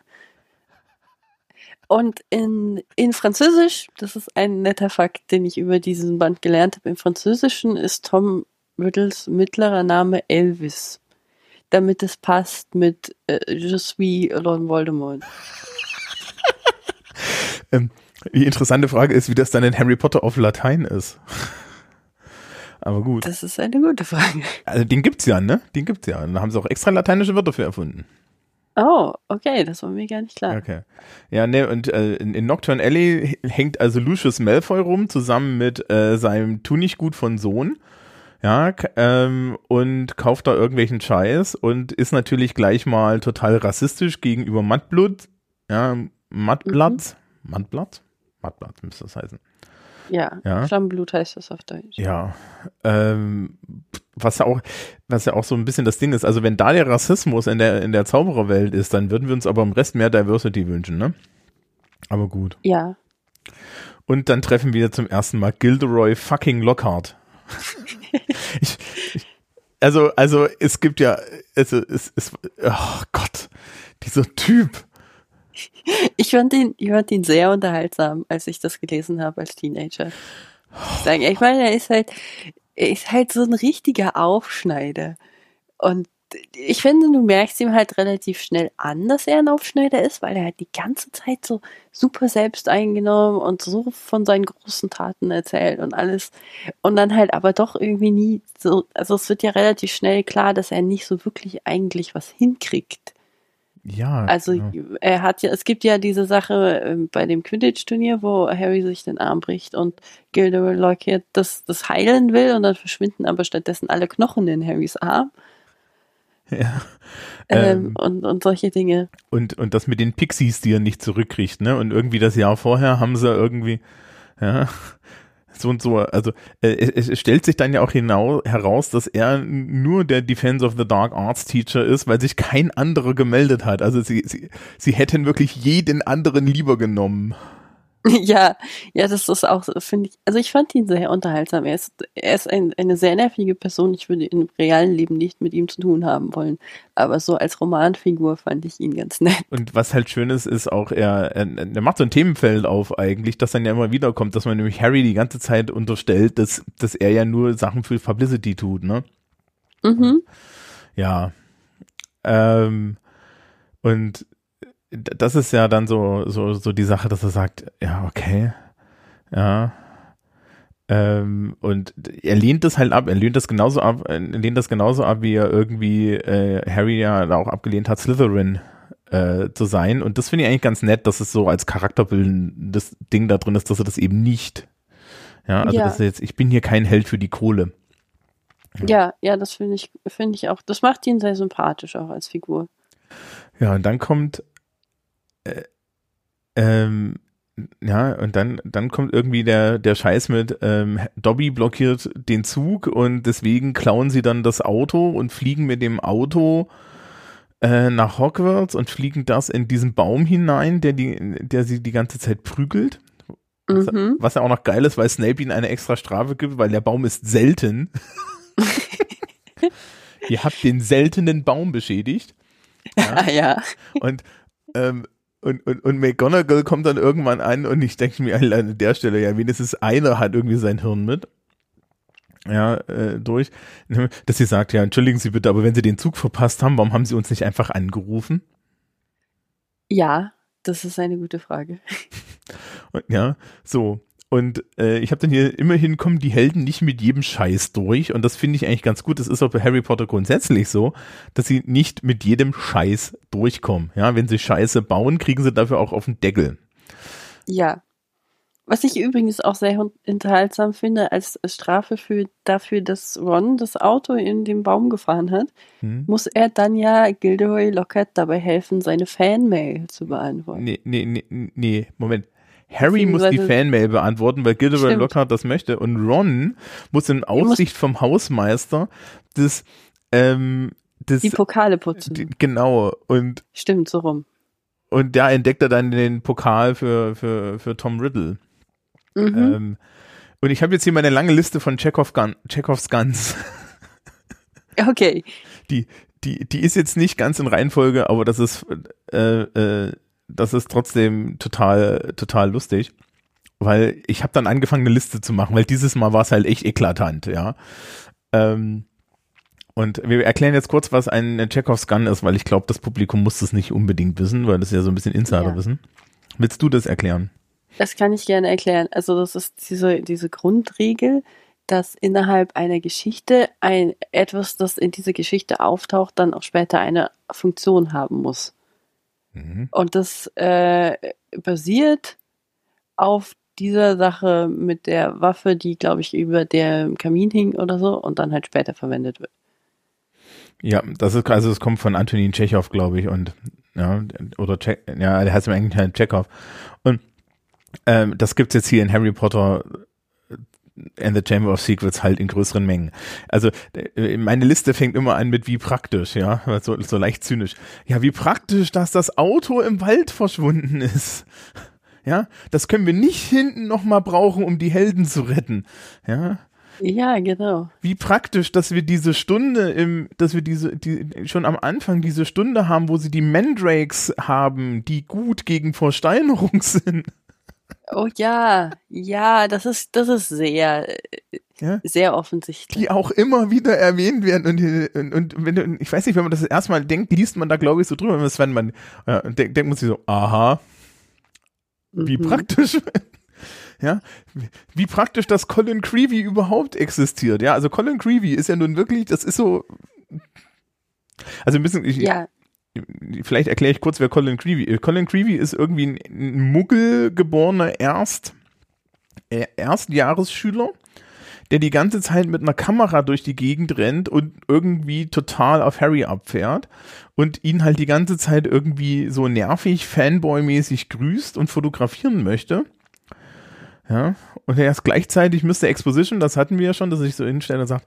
Und in Französisch, das ist ein netter Fakt, den ich über diesen Band gelernt habe, im Französischen ist Tom Riddles mittlerer Name Elvis, damit es passt mit Je suis Lord Voldemort. Die interessante Frage ist, wie das dann in Harry Potter auf Latein ist. Aber gut. Das ist eine gute Frage. Also den gibt's ja, ne? Den gibt's ja. Und da haben sie auch extra lateinische Wörter für erfunden. Oh, okay, das war mir gar nicht klar. Okay. Ja, ne, und in Nocturne Alley hängt also Lucius Malfoy rum, zusammen mit seinem Tunichtgut von Sohn. ja, und kauft da irgendwelchen Scheiß und ist natürlich gleich mal total rassistisch gegenüber Mudblood, ja, Mudblood müsste das heißen. Ja, Ja. Flammenblut heißt das auf Deutsch. Ja, was ja auch so ein bisschen das Ding ist, also wenn da der Rassismus in der Zaubererwelt ist, dann würden wir uns aber im Rest mehr Diversity wünschen, ne? Aber gut. Ja. Und dann treffen wir zum ersten Mal Gilderoy fucking Lockhart. Also es gibt ja, oh Gott, dieser Typ. Ich fand ihn sehr unterhaltsam, als ich das gelesen habe als Teenager. Ich meine, er ist halt so ein richtiger Aufschneider. Und ich finde, du merkst ihm halt relativ schnell an, dass er ein Aufschneider ist, weil er halt die ganze Zeit so super selbst eingenommen und so von seinen großen Taten erzählt und alles. Und dann halt aber doch irgendwie nie so, also es wird ja relativ schnell klar, dass er nicht so wirklich eigentlich was hinkriegt. Ja. Also es gibt ja diese Sache bei dem Quidditch-Turnier, wo Harry sich den Arm bricht und Gilderoy Lockhart das heilen will und dann verschwinden aber stattdessen alle Knochen in Harrys Arm. Ja. Und solche Dinge. Und das mit den Pixies, die er nicht zurückkriegt, ne? Und irgendwie das Jahr vorher haben sie irgendwie, ja, so und so, also es stellt sich dann ja auch heraus, dass er nur der Defense of the Dark Arts Teacher ist, weil sich kein anderer gemeldet hat. Also sie hätten wirklich jeden anderen lieber genommen. Ja, das ist auch, finde ich, also ich fand ihn sehr unterhaltsam. Er ist eine sehr nervige Person. Ich würde im realen Leben nicht mit ihm zu tun haben wollen. Aber so als Romanfigur fand ich ihn ganz nett. Und was halt schön ist auch, er macht so ein Themenfeld auf eigentlich, das dann ja immer wieder kommt, dass man nämlich Harry die ganze Zeit unterstellt, dass er ja nur Sachen für Publicity tut, ne? Mhm. Ja. Und das ist ja dann so die Sache, dass er sagt, ja, okay, ja, und er lehnt das halt ab, er lehnt das genauso ab, wie er irgendwie Harry ja da auch abgelehnt hat, Slytherin zu sein, und das finde ich eigentlich ganz nett, dass es so als charakterbildendes Ding da drin ist, dass er das eben nicht, ja, also dass er jetzt, ich bin hier kein Held für die Kohle. Ja, das finde ich auch, das macht ihn sehr sympathisch auch als Figur. Ja, und dann kommt ja, und dann kommt irgendwie der Scheiß mit Dobby blockiert den Zug und deswegen klauen sie dann das Auto und fliegen mit dem Auto nach Hogwarts und fliegen das in diesen Baum hinein, der sie die ganze Zeit prügelt. Was ja auch noch geil ist, weil Snape ihnen eine extra Strafe gibt, weil der Baum ist selten. Ihr habt den seltenen Baum beschädigt. Ja. Und McGonagall kommt dann irgendwann an und ich denke mir an der Stelle, ja, wenigstens einer hat irgendwie sein Hirn mit. Ja, durch. Dass sie sagt, ja, entschuldigen Sie bitte, aber wenn Sie den Zug verpasst haben, warum haben Sie uns nicht einfach angerufen? Ja, das ist eine gute Frage. Und, ja, so. Und ich habe dann hier, immerhin kommen die Helden nicht mit jedem Scheiß durch und das finde ich eigentlich ganz gut. Das ist auch bei Harry Potter grundsätzlich so, dass sie nicht mit jedem Scheiß durchkommen. Ja, wenn sie Scheiße bauen, kriegen sie dafür auch auf den Deckel. Ja. Was ich übrigens auch sehr unterhaltsam finde, als Strafe dafür, dass Ron das Auto in den Baum gefahren hat, muss er dann ja Gilderoy Lockhart dabei helfen, seine Fanmail zu beantworten. Nee, Moment. Harry muss die Fanmail beantworten, weil Gilderoy Lockhart das möchte, und Ron muss in Aufsicht vom Hausmeister die Pokale putzen. Genau. Und stimmt, so rum. Und da entdeckt er dann den Pokal für Tom Riddle. Und ich habe jetzt hier meine lange Liste von Chekhovs Guns. Okay. Die ist jetzt nicht ganz in Reihenfolge, aber das ist trotzdem total lustig, weil ich habe dann angefangen, eine Liste zu machen, weil dieses Mal war es halt echt eklatant, ja. Und wir erklären jetzt kurz, was ein Chekhovs Gun ist, weil ich glaube, das Publikum muss das nicht unbedingt wissen, weil das ist ja so ein bisschen Insiderwissen. Ja. Willst du das erklären? Das kann ich gerne erklären. Also das ist diese Grundregel, dass innerhalb einer Geschichte etwas, das in dieser Geschichte auftaucht, dann auch später eine Funktion haben muss. Und das basiert auf dieser Sache mit der Waffe, die, glaube ich, über der Kamin hing oder so und dann halt später verwendet wird. Ja, es kommt von Antonin Tschechow, glaube ich, und ja, oder der heißt im Englischen halt Chekhov. Und das gibt's jetzt hier in Harry Potter and the Chamber of Secrets halt in größeren Mengen. Also meine Liste fängt immer an mit wie praktisch, ja, so leicht zynisch. Ja, wie praktisch, dass das Auto im Wald verschwunden ist. Ja, das können wir nicht hinten nochmal brauchen, um die Helden zu retten. Ja. Ja, genau. Wie praktisch, dass wir diese Stunde schon am Anfang diese Stunde haben, wo sie die Mandrakes haben, die gut gegen Versteinerung sind. Oh ja, das ist sehr, ja? sehr offensichtlich. Die auch immer wieder erwähnt werden und wenn du, ich weiß nicht, wenn man das erstmal denkt, liest man da glaube ich so drüber, wenn man denkt man sich so, aha, wie praktisch. Ja, wie praktisch, dass Colin Creevy überhaupt existiert. Ja, also Colin Creevy ist ja nun wirklich, das ist so, also ein bisschen, vielleicht erkläre ich kurz, wer Colin Creevy ist. Colin Creevy ist irgendwie ein muggelgeborener Erstjahresschüler, der die ganze Zeit mit einer Kamera durch die Gegend rennt und irgendwie total auf Harry abfährt und ihn halt die ganze Zeit irgendwie so nervig, Fanboy-mäßig grüßt und fotografieren möchte. Ja, und er ist gleichzeitig Mr. Exposition, das hatten wir ja schon, dass er sich so hinstellt und sagt,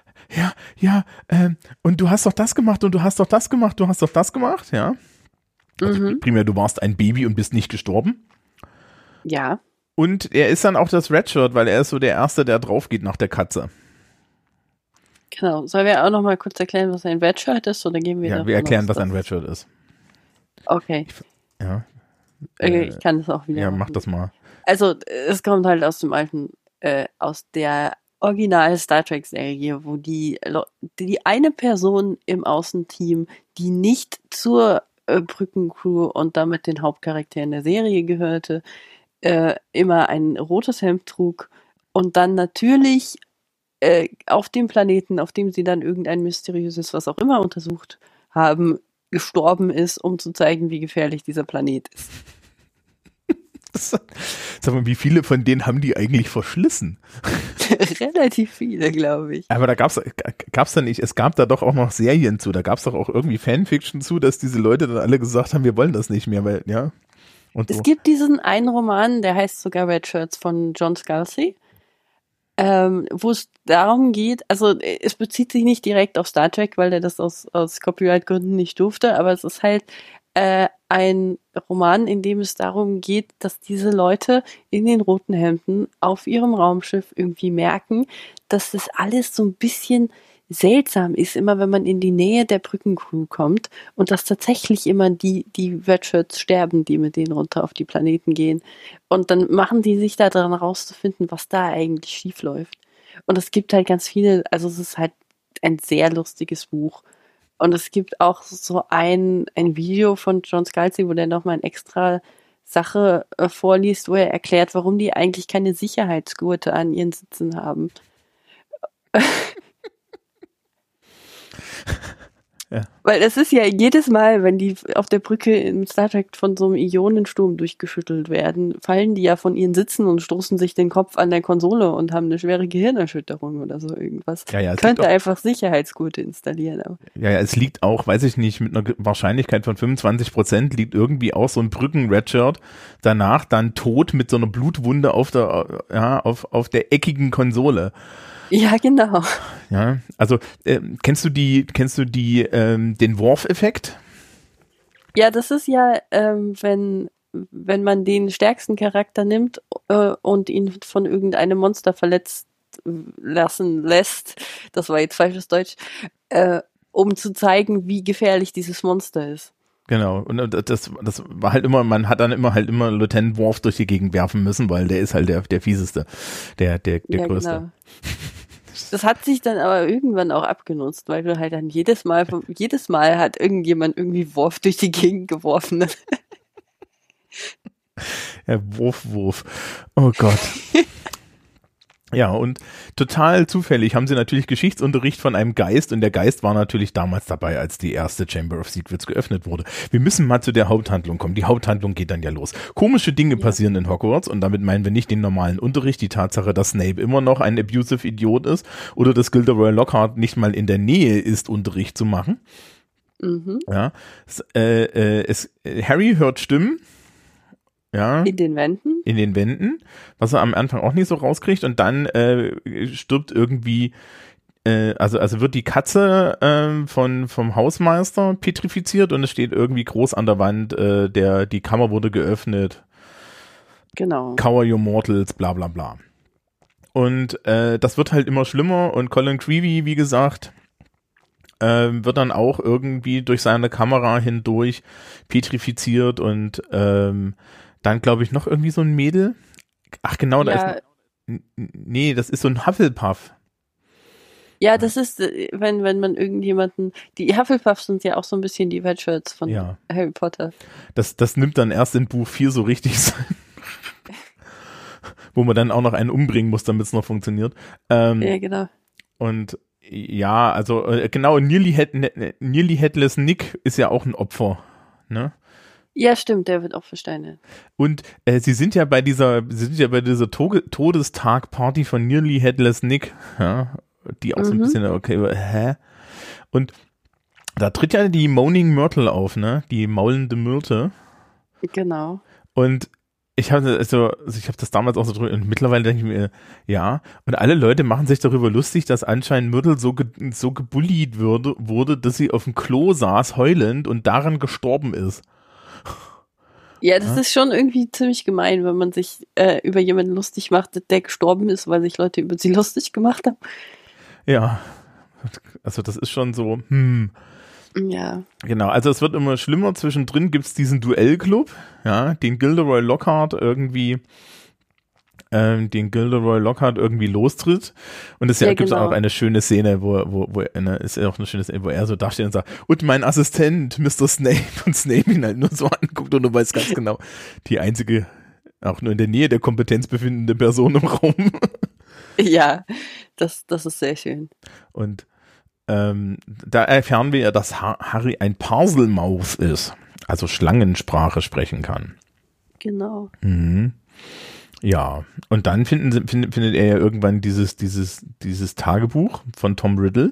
und du hast doch das gemacht und du hast doch das gemacht, ja. Also primär, du warst ein Baby und bist nicht gestorben. Ja. Und er ist dann auch das Redshirt, weil er ist so der Erste, der drauf geht nach der Katze. Genau. Sollen wir auch noch mal kurz erklären, was ein Redshirt ist, oder gehen wir Ja, wir erklären, was ein Redshirt ist. Okay. Ich kann das auch wieder machen. Mach das mal. Also, es kommt halt aus dem aus der Original Star Trek Serie, wo die eine Person im Außenteam, die nicht zur Brückencrew und damit den Hauptcharakteren der Serie gehörte, immer ein rotes Hemd trug und dann natürlich auf dem Planeten, auf dem sie dann irgendein mysteriöses, was auch immer untersucht haben, gestorben ist, um zu zeigen, wie gefährlich dieser Planet ist. Sag mal, wie viele von denen haben die eigentlich verschlissen? Relativ viele, glaube ich. Aber da gab's da nicht, es gab da doch auch noch Serien zu, da gab's doch auch irgendwie Fanfiction zu, dass diese Leute dann alle gesagt haben, wir wollen das nicht mehr, weil, ja. Und so. Es gibt diesen einen Roman, der heißt sogar Red Shirts von John Scalzi, wo es darum geht, also es bezieht sich nicht direkt auf Star Trek, weil der das aus Copyright-Gründen nicht durfte, aber es ist halt ein Roman, in dem es darum geht, dass diese Leute in den roten Hemden auf ihrem Raumschiff irgendwie merken, dass das alles so ein bisschen seltsam ist, immer wenn man in die Nähe der Brückencrew kommt und dass tatsächlich immer die Redshirts sterben, die mit denen runter auf die Planeten gehen. Und dann machen die sich da dran rauszufinden, was da eigentlich schief läuft. Und es gibt halt ganz viele, also es ist halt ein sehr lustiges Buch. Und es gibt auch so ein Video von John Scalzi, wo der nochmal eine extra Sache vorliest, wo er erklärt, warum die eigentlich keine Sicherheitsgurte an ihren Sitzen haben. Ja. Weil es ist ja jedes Mal, wenn die auf der Brücke in Star Trek von so einem Ionensturm durchgeschüttelt werden, fallen die ja von ihren Sitzen und stoßen sich den Kopf an der Konsole und haben eine schwere Gehirnerschütterung oder so irgendwas. Ja, könnte einfach Sicherheitsgurte installieren. Aber. Ja, es liegt auch, weiß ich nicht, mit einer Wahrscheinlichkeit von 25% liegt irgendwie auch so ein Brücken-Redshirt danach dann tot mit so einer Blutwunde auf der eckigen Konsole. Ja, genau. Ja, also kennst du den Worf-Effekt? Ja, das ist ja, wenn man den stärksten Charakter nimmt und ihn von irgendeinem Monster verletzt lassen lässt, das war jetzt falsches Deutsch, um zu zeigen, wie gefährlich dieses Monster ist. Genau, und das war halt immer, man hat dann immer Lieutenant Worf durch die Gegend werfen müssen, weil der ist halt der fieseste, der größte. Genau. Das hat sich dann aber irgendwann auch abgenutzt, weil du halt dann jedes Mal hat irgendjemand irgendwie Worf durch die Gegend geworfen. Ja, Wurf. Oh Gott. Ja, und total zufällig haben sie natürlich Geschichtsunterricht von einem Geist und der Geist war natürlich damals dabei, als die erste Chamber of Secrets geöffnet wurde. Wir müssen mal zu der Haupthandlung kommen. Die Haupthandlung geht dann ja los. Komische Dinge passieren in Hogwarts und damit meinen wir nicht den normalen Unterricht, die Tatsache, dass Snape immer noch ein abusive Idiot ist oder dass Gilderoy Lockhart nicht mal in der Nähe ist, Unterricht zu machen. Ja, Harry hört Stimmen. Ja. In den Wänden? In den Wänden, was er am Anfang auch nicht so rauskriegt und dann stirbt irgendwie, also wird die Katze vom Hausmeister petrifiziert und es steht irgendwie groß an der Wand, die Kammer wurde geöffnet. Genau. Cover your mortals, bla bla bla. Und das wird halt immer schlimmer und Colin Creevey, wie gesagt, wird dann auch irgendwie durch seine Kamera hindurch petrifiziert und dann glaube ich noch irgendwie so ein Mädel. Ach genau, da ist das ist so ein Hufflepuff. Ja, das ist, wenn man irgendjemanden, die Hufflepuffs sind ja auch so ein bisschen die Red Shirts von Harry Potter. Das nimmt dann erst in Buch 4 so richtig sein. Wo man dann auch noch einen umbringen muss, damit es noch funktioniert. Ja, genau. Und ja, also genau, Nearly Headless Nick ist ja auch ein Opfer, ne? Ja, stimmt, der wird auch versteinert. Und sie sind ja bei dieser Todestag-Party von Nearly Headless Nick, ja, die auch so ein bisschen, okay, Und da tritt ja die Moaning Myrtle auf, ne? Die maulende Myrte. Genau. Und ich habe das damals auch so drüber, und mittlerweile denke ich mir, ja, und alle Leute machen sich darüber lustig, dass anscheinend Myrtle so gebullied wurde, dass sie auf dem Klo saß, heulend und daran gestorben ist. Ja, das ist schon irgendwie ziemlich gemein, wenn man sich über jemanden lustig macht, der gestorben ist, weil sich Leute über sie lustig gemacht haben. Ja, also das ist schon so, Ja. Genau, also es wird immer schlimmer. Zwischendrin gibt's diesen Duellclub, ja, den Gilderoy Lockhart irgendwie lostritt. Und es gibt's auch eine schöne Szene, ist ja auch eine schöne Szene, wo er so dasteht und sagt, und mein Assistent, Mr. Snape, und Snape ihn halt nur so anguckt und du weißt ganz genau, die einzige, auch nur in der Nähe der Kompetenz befindende Person im Raum. Ja, das ist sehr schön. Und da erfahren wir ja, dass Harry ein Parselmouth ist, also Schlangensprache sprechen kann. Genau. Mhm. Ja, und dann findet er ja irgendwann dieses Tagebuch von Tom Riddle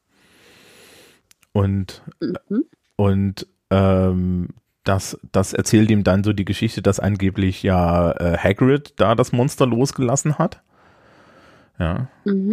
und das erzählt ihm dann so die Geschichte, dass angeblich ja Hagrid da das Monster losgelassen hat. Ja.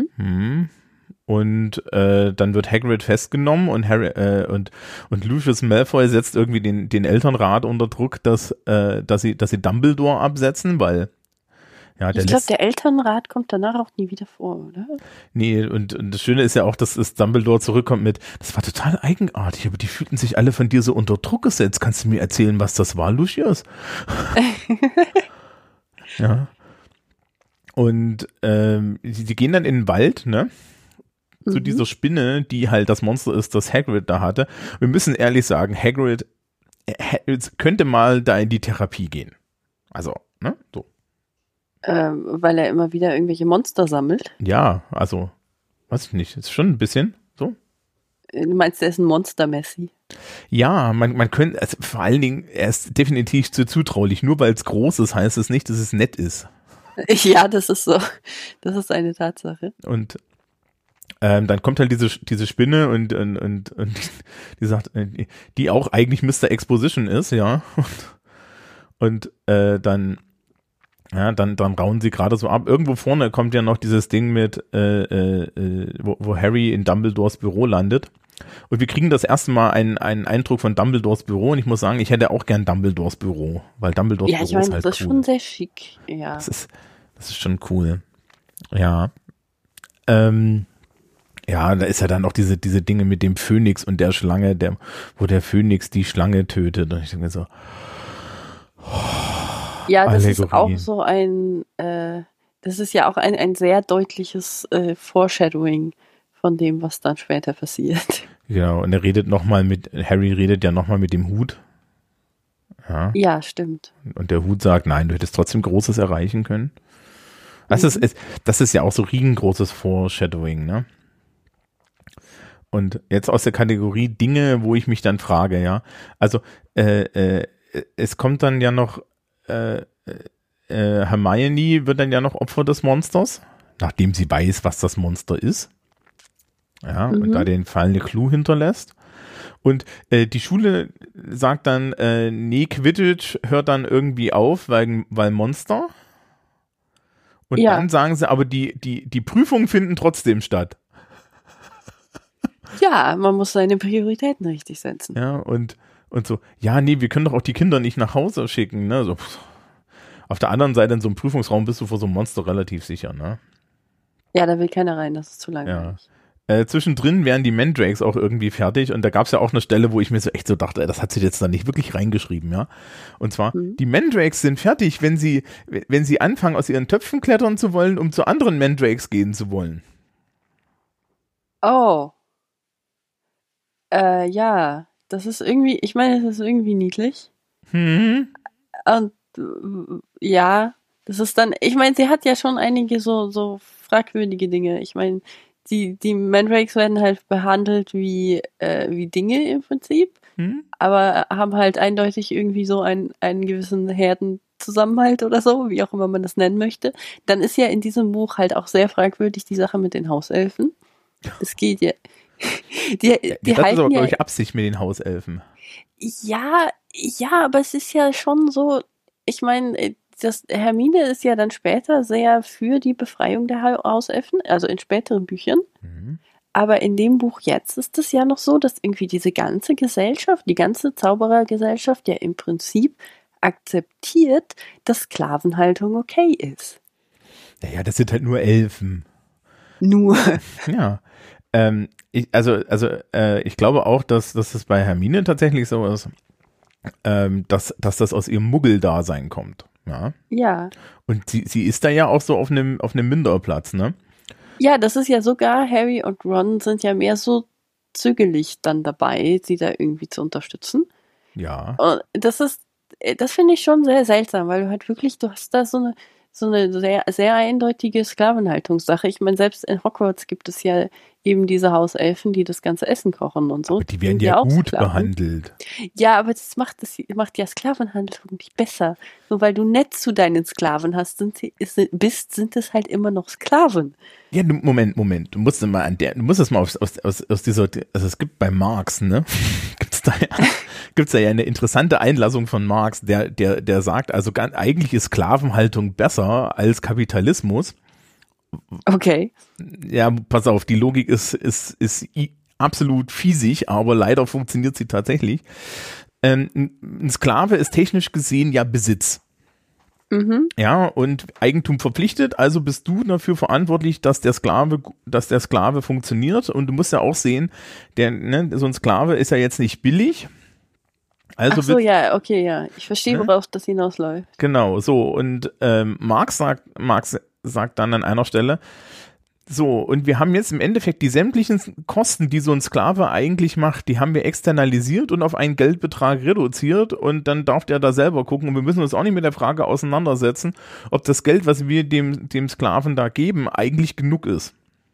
Und dann wird Hagrid festgenommen und Harry und Lucius Malfoy setzt irgendwie den Elternrat unter Druck, dass sie Dumbledore absetzen, weil ich glaube, der Elternrat kommt danach auch nie wieder vor, oder? Nee, und das Schöne ist ja auch, dass Dumbledore zurückkommt mit, das war total eigenartig, aber die fühlten sich alle von dir so unter Druck gesetzt. Kannst du mir erzählen, was das war, Lucius? Ja. Und die gehen dann in den Wald, ne? Zu dieser Spinne, die halt das Monster ist, das Hagrid da hatte. Wir müssen ehrlich sagen, Hagrid könnte mal da in die Therapie gehen. Also, ne? So. Weil er immer wieder irgendwelche Monster sammelt. Ja, also, weiß ich nicht, ist schon ein bisschen so. Du meinst, er ist ein Monster-Messi? Ja, man könnte, also vor allen Dingen, er ist definitiv zu zutraulich. Nur weil es groß ist, heißt es nicht, dass es nett ist. Ja, das ist so. Das ist eine Tatsache. Und dann kommt halt diese Spinne und die sagt, die auch eigentlich Mr. Exposition ist, ja. Und dann rauen sie gerade so ab. Irgendwo vorne kommt ja noch dieses Ding mit, wo Harry in Dumbledores Büro landet. Und wir kriegen das erste Mal einen Eindruck von Dumbledores Büro. Und ich muss sagen, ich hätte auch gern Dumbledores Büro, weil Dumbledores Büro ist halt cool. Ja, ich meine, das ist schon sehr schick, ja. Das ist schon cool. Ja. Ja, da ist ja dann auch diese Dinge mit dem Phönix und der Schlange, wo der Phönix die Schlange tötet. Und ich denke mir so, ja, das Allegorie. Ist auch so das ist ja auch ein sehr deutliches Foreshadowing von dem, was dann später passiert. Genau, und Harry redet ja nochmal mit dem Hut. Ja, ja, stimmt. Und der Hut sagt, nein, du hättest trotzdem Großes erreichen können. Das ist ja auch so riesengroßes Foreshadowing, ne? Und jetzt aus der Kategorie Dinge, wo ich mich dann frage, ja. Also es kommt dann ja noch Hermione wird dann ja noch Opfer des Monsters, nachdem sie weiß, was das Monster ist. Ja, und da den fallende Clou hinterlässt. Und die Schule sagt dann, nee, Quidditch hört dann irgendwie auf, weil Monster. Und dann sagen sie, aber die Prüfungen finden trotzdem statt. Ja, man muss seine Prioritäten richtig setzen. Ja, und so, ja, nee, wir können doch auch die Kinder nicht nach Hause schicken, ne? So, auf der anderen Seite in so einem Prüfungsraum bist du vor so einem Monster relativ sicher, ne? Ja, da will keiner rein, das ist zu langweilig. Ja. Zwischendrin wären die Mandrakes auch irgendwie fertig und da gab es ja auch eine Stelle, wo ich mir so echt so dachte, das hat sie jetzt da nicht wirklich reingeschrieben, ja. Und zwar, die Mandrakes sind fertig, wenn sie anfangen, aus ihren Töpfen klettern zu wollen, um zu anderen Mandrakes gehen zu wollen. Oh. Ja, das ist irgendwie, ich meine, das ist irgendwie niedlich. Und ja, das ist dann, ich meine, sie hat ja schon einige so fragwürdige Dinge. Ich meine, die Mandrakes werden halt behandelt wie Dinge im Prinzip, aber haben halt eindeutig irgendwie so einen gewissen Herdenzusammenhalt oder so, wie auch immer man das nennen möchte. Dann ist ja in diesem Buch halt auch sehr fragwürdig die Sache mit den Hauselfen. Es geht ja. Die das halten ist aber, ja, glaube ich, Absicht mit den Hauselfen. ja, aber es ist ja schon so, ich meine, das Hermine ist ja dann später sehr für die Befreiung der Hauselfen, also in späteren Büchern. Aber in dem Buch jetzt ist es ja noch so, dass irgendwie diese ganze Gesellschaft, die ganze Zauberergesellschaft ja im Prinzip akzeptiert, dass Sklavenhaltung okay ist. Naja, das sind halt nur Elfen. Nur. Ja. Ich glaube auch, dass das bei Hermine tatsächlich so ist, dass das aus ihrem Muggeldasein kommt. Ja. Ja. Und sie ist da ja auch so auf einem Minderplatz, ne? Ja, das ist ja sogar, Harry und Ron sind ja mehr so zögerlich dann dabei, sie da irgendwie zu unterstützen. Ja. Und das finde ich schon sehr seltsam, weil du halt wirklich, du hast da so eine sehr, sehr eindeutige Sklavenhaltungssache. Ich meine, selbst in Hogwarts gibt es ja eben diese Hauselfen, die das ganze Essen kochen und so. Aber die werden ja auch gut Sklaven behandelt. Ja, aber das macht ja Sklavenhandlung nicht besser. Nur weil du nett zu deinen Sklaven hast, sind es halt immer noch Sklaven. Ja, Moment. Du musst es mal aus dieser, also es gibt bei Marx, ne? Gibt's da ja eine interessante Einlassung von Marx, der sagt, also eigentlich ist Sklavenhaltung besser als Kapitalismus. Okay. Ja, pass auf, die Logik ist absolut fiesig, aber leider funktioniert sie tatsächlich. Ein Sklave ist technisch gesehen ja Besitz. Ja, und Eigentum verpflichtet, also bist du dafür verantwortlich, dass der Sklave funktioniert. Und du musst ja auch sehen, so ein Sklave ist ja jetzt nicht billig. Also ach so, ja, okay, ja. Ich verstehe, worauf das hinausläuft. Genau, so. Und Marx sagt dann an einer Stelle, so, und wir haben jetzt im Endeffekt die sämtlichen Kosten, die so ein Sklave eigentlich macht, die haben wir externalisiert und auf einen Geldbetrag reduziert und dann darf der da selber gucken und wir müssen uns auch nicht mit der Frage auseinandersetzen, ob das Geld, was wir dem Sklaven da geben, eigentlich genug ist.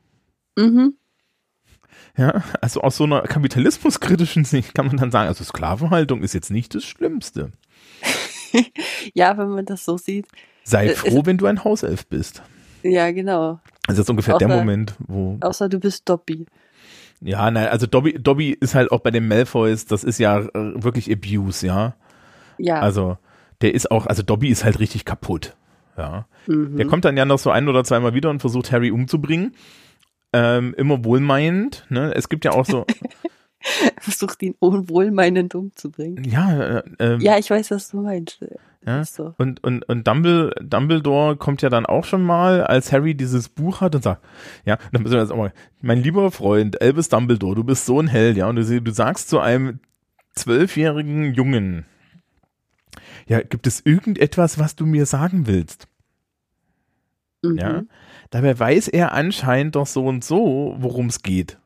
Ja, also aus so einer kapitalismuskritischen Sicht kann man dann sagen, also Sklavenhaltung ist jetzt nicht das Schlimmste. Ja, wenn man das so sieht. Sei froh, wenn du ein Hauself bist. Ja, genau. Also das ist ungefähr der Moment, wo... Außer du bist Dobby. Ja, nein, also Dobby ist halt auch bei den Malfoys, das ist ja wirklich Abuse, ja. Ja. Also der ist auch, also Dobby ist halt richtig kaputt, ja. Der kommt dann ja noch so ein- oder zweimal wieder und versucht Harry umzubringen. Immer wohlmeinend, ne? Es gibt ja auch so... Versucht ihn wohlmeinend umzubringen. Ja, ja, ich weiß, was du meinst. Ja? So. Und Dumbledore kommt ja dann auch schon mal, als Harry dieses Buch hat und sagt, ja, dann müssen wir jetzt auch mal, mein lieber Freund, Albus Dumbledore, du bist so ein Held, ja, und du sagst zu einem 12-jährigen Jungen, ja, gibt es irgendetwas, was du mir sagen willst? Ja, dabei weiß er anscheinend doch so und so, worum es geht.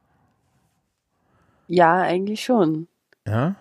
Ja, eigentlich schon. Ja.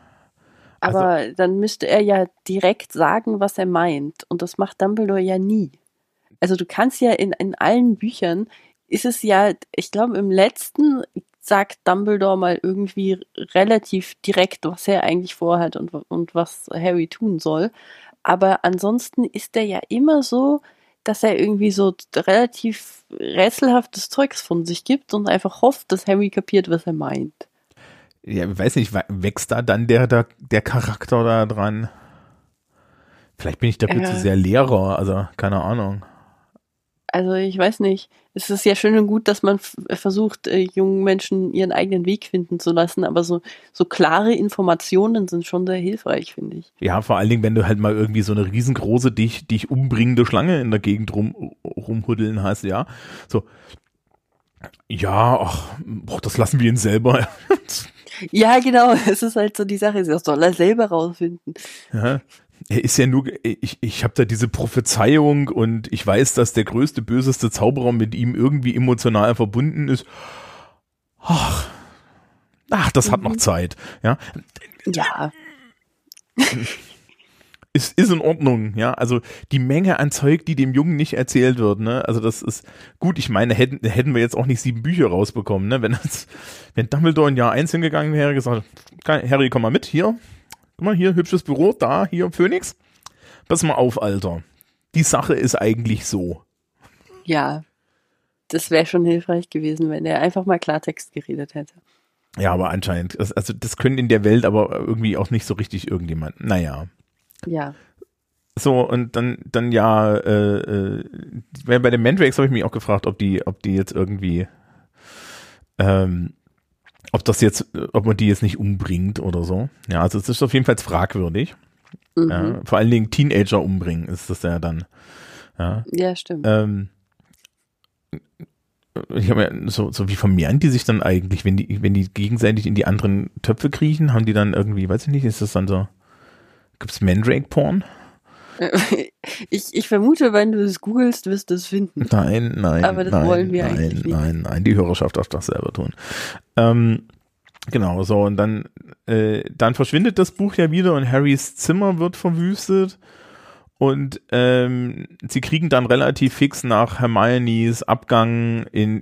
Aber dann müsste er ja direkt sagen, was er meint. Und das macht Dumbledore ja nie. Also du kannst ja in allen Büchern, ist es ja, ich glaube im letzten sagt Dumbledore mal irgendwie relativ direkt, was er eigentlich vorhat und was Harry tun soll. Aber ansonsten ist er ja immer so, dass er irgendwie so relativ rätselhaftes Zeugs von sich gibt und einfach hofft, dass Harry kapiert, was er meint. Ja, ich weiß nicht, wächst da dann der Charakter da dran? Vielleicht bin ich dafür zu sehr Lehrer, also keine Ahnung. Also ich weiß nicht. Es ist ja schön und gut, dass man versucht, jungen Menschen ihren eigenen Weg finden zu lassen, aber so klare Informationen sind schon sehr hilfreich, finde ich. Ja, vor allen Dingen, wenn du halt mal irgendwie so eine riesengroße, dich umbringende Schlange in der Gegend rumhuddeln hast, ja. So, ja, ach, das lassen wir ihn selber. Ja, genau. Es ist halt so die Sache, das soll er selber rausfinden. Ja. Er ist ja nur, ich habe da diese Prophezeiung und ich weiß, dass der größte, böseste Zauberer mit ihm irgendwie emotional verbunden ist. Ach, das hat noch Zeit. Ja. Ja. Ist in Ordnung, ja. Also die Menge an Zeug, die dem Jungen nicht erzählt wird, ne. Also das ist gut. Ich meine, hätten wir jetzt auch nicht 7 Bücher rausbekommen, ne. Wenn Dumbledore in Jahr 1 hingegangen wäre, gesagt, Harry, komm mal mit, hier. Guck mal, hier, hübsches Büro, da, hier, Phoenix. Pass mal auf, Alter. Die Sache ist eigentlich so. Ja, das wäre schon hilfreich gewesen, wenn er einfach mal Klartext geredet hätte. Ja, aber anscheinend, also das können in der Welt aber irgendwie auch nicht so richtig irgendjemand. Naja. Ja. So, und dann ja, bei den Mandrakes habe ich mich auch gefragt, ob die jetzt irgendwie, ob man die jetzt nicht umbringt oder so. Ja, also es ist auf jeden Fall fragwürdig. Mhm. Ja, vor allen Dingen Teenager umbringen ist das ja dann. Ja, stimmt. Ich habe ja so wie vermehren die sich dann eigentlich, wenn die gegenseitig in die anderen Töpfe kriechen, haben die dann irgendwie, weiß ich nicht, ist das dann so, gibt's Mandrake-Porn? Ich vermute, wenn du es googelst, wirst du es finden. Nein. Aber das wollen wir eigentlich nicht. Nein, die Hörerschaft darf das selber tun. Genau, so, und dann verschwindet das Buch ja wieder und Harrys Zimmer wird verwüstet und sie kriegen dann relativ fix nach Hermiones Abgang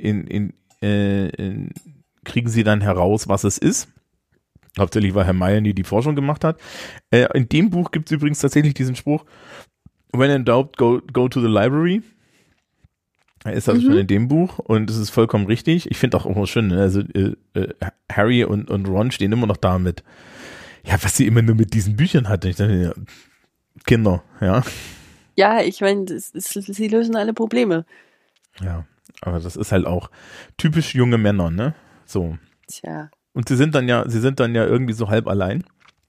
kriegen sie dann heraus, was es ist. Hauptsächlich, weil Hermione die Forschung gemacht hat. In dem Buch gibt es übrigens tatsächlich diesen Spruch, when in doubt, go to the library. Ist das schon in dem Buch und es ist vollkommen richtig. Ich finde auch immer schön, ne? Also Harry und Ron stehen immer noch da mit, ja, was sie immer nur mit diesen Büchern hatten. Ich dachte, ja, Kinder, ja. Ja, ich meine, sie lösen alle Probleme. Ja, aber das ist halt auch typisch junge Männer, ne? So. Tja. Und sie sind dann ja irgendwie so halb allein.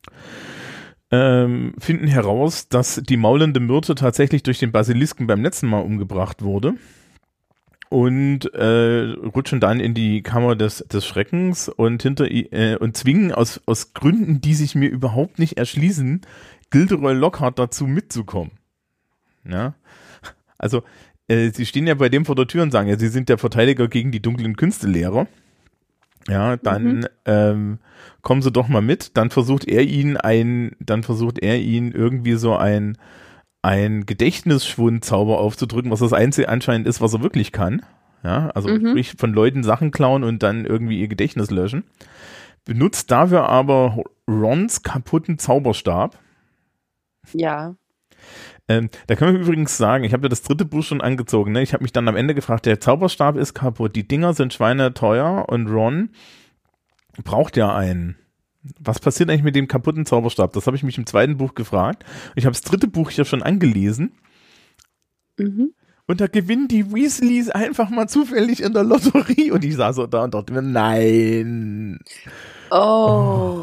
Finden heraus, dass die maulende Myrte tatsächlich durch den Basilisken beim letzten Mal umgebracht wurde. Und rutschen dann in die Kammer des Schreckens und und zwingen aus Gründen, die sich mir überhaupt nicht erschließen, Gilderoy Lockhart dazu mitzukommen. Ja, also sie stehen ja bei dem vor der Tür und sagen, ja, sie sind der Verteidiger gegen die dunklen Künstelehrer. Ja, dann kommen sie doch mal mit. Dann versucht er ihn irgendwie so ein Gedächtnisschwundzauber aufzudrücken, was das Einzige anscheinend ist, was er wirklich kann. Ja, also sprich von Leuten Sachen klauen und dann irgendwie ihr Gedächtnis löschen. Benutzt dafür aber Rons kaputten Zauberstab. Ja. Da können wir übrigens sagen, ich habe ja das 3. Buch schon angezogen, ne? Ich habe mich dann am Ende gefragt, der Zauberstab ist kaputt, die Dinger sind schweineteuer und Ron braucht ja einen. Was passiert eigentlich mit dem kaputten Zauberstab? Das habe ich mich im 2. Buch gefragt. Ich habe das 3. Buch hier schon angelesen. Und da gewinnen die Weasleys einfach mal zufällig in der Lotterie. Und ich saß so da und dachte mir, nein. Oh,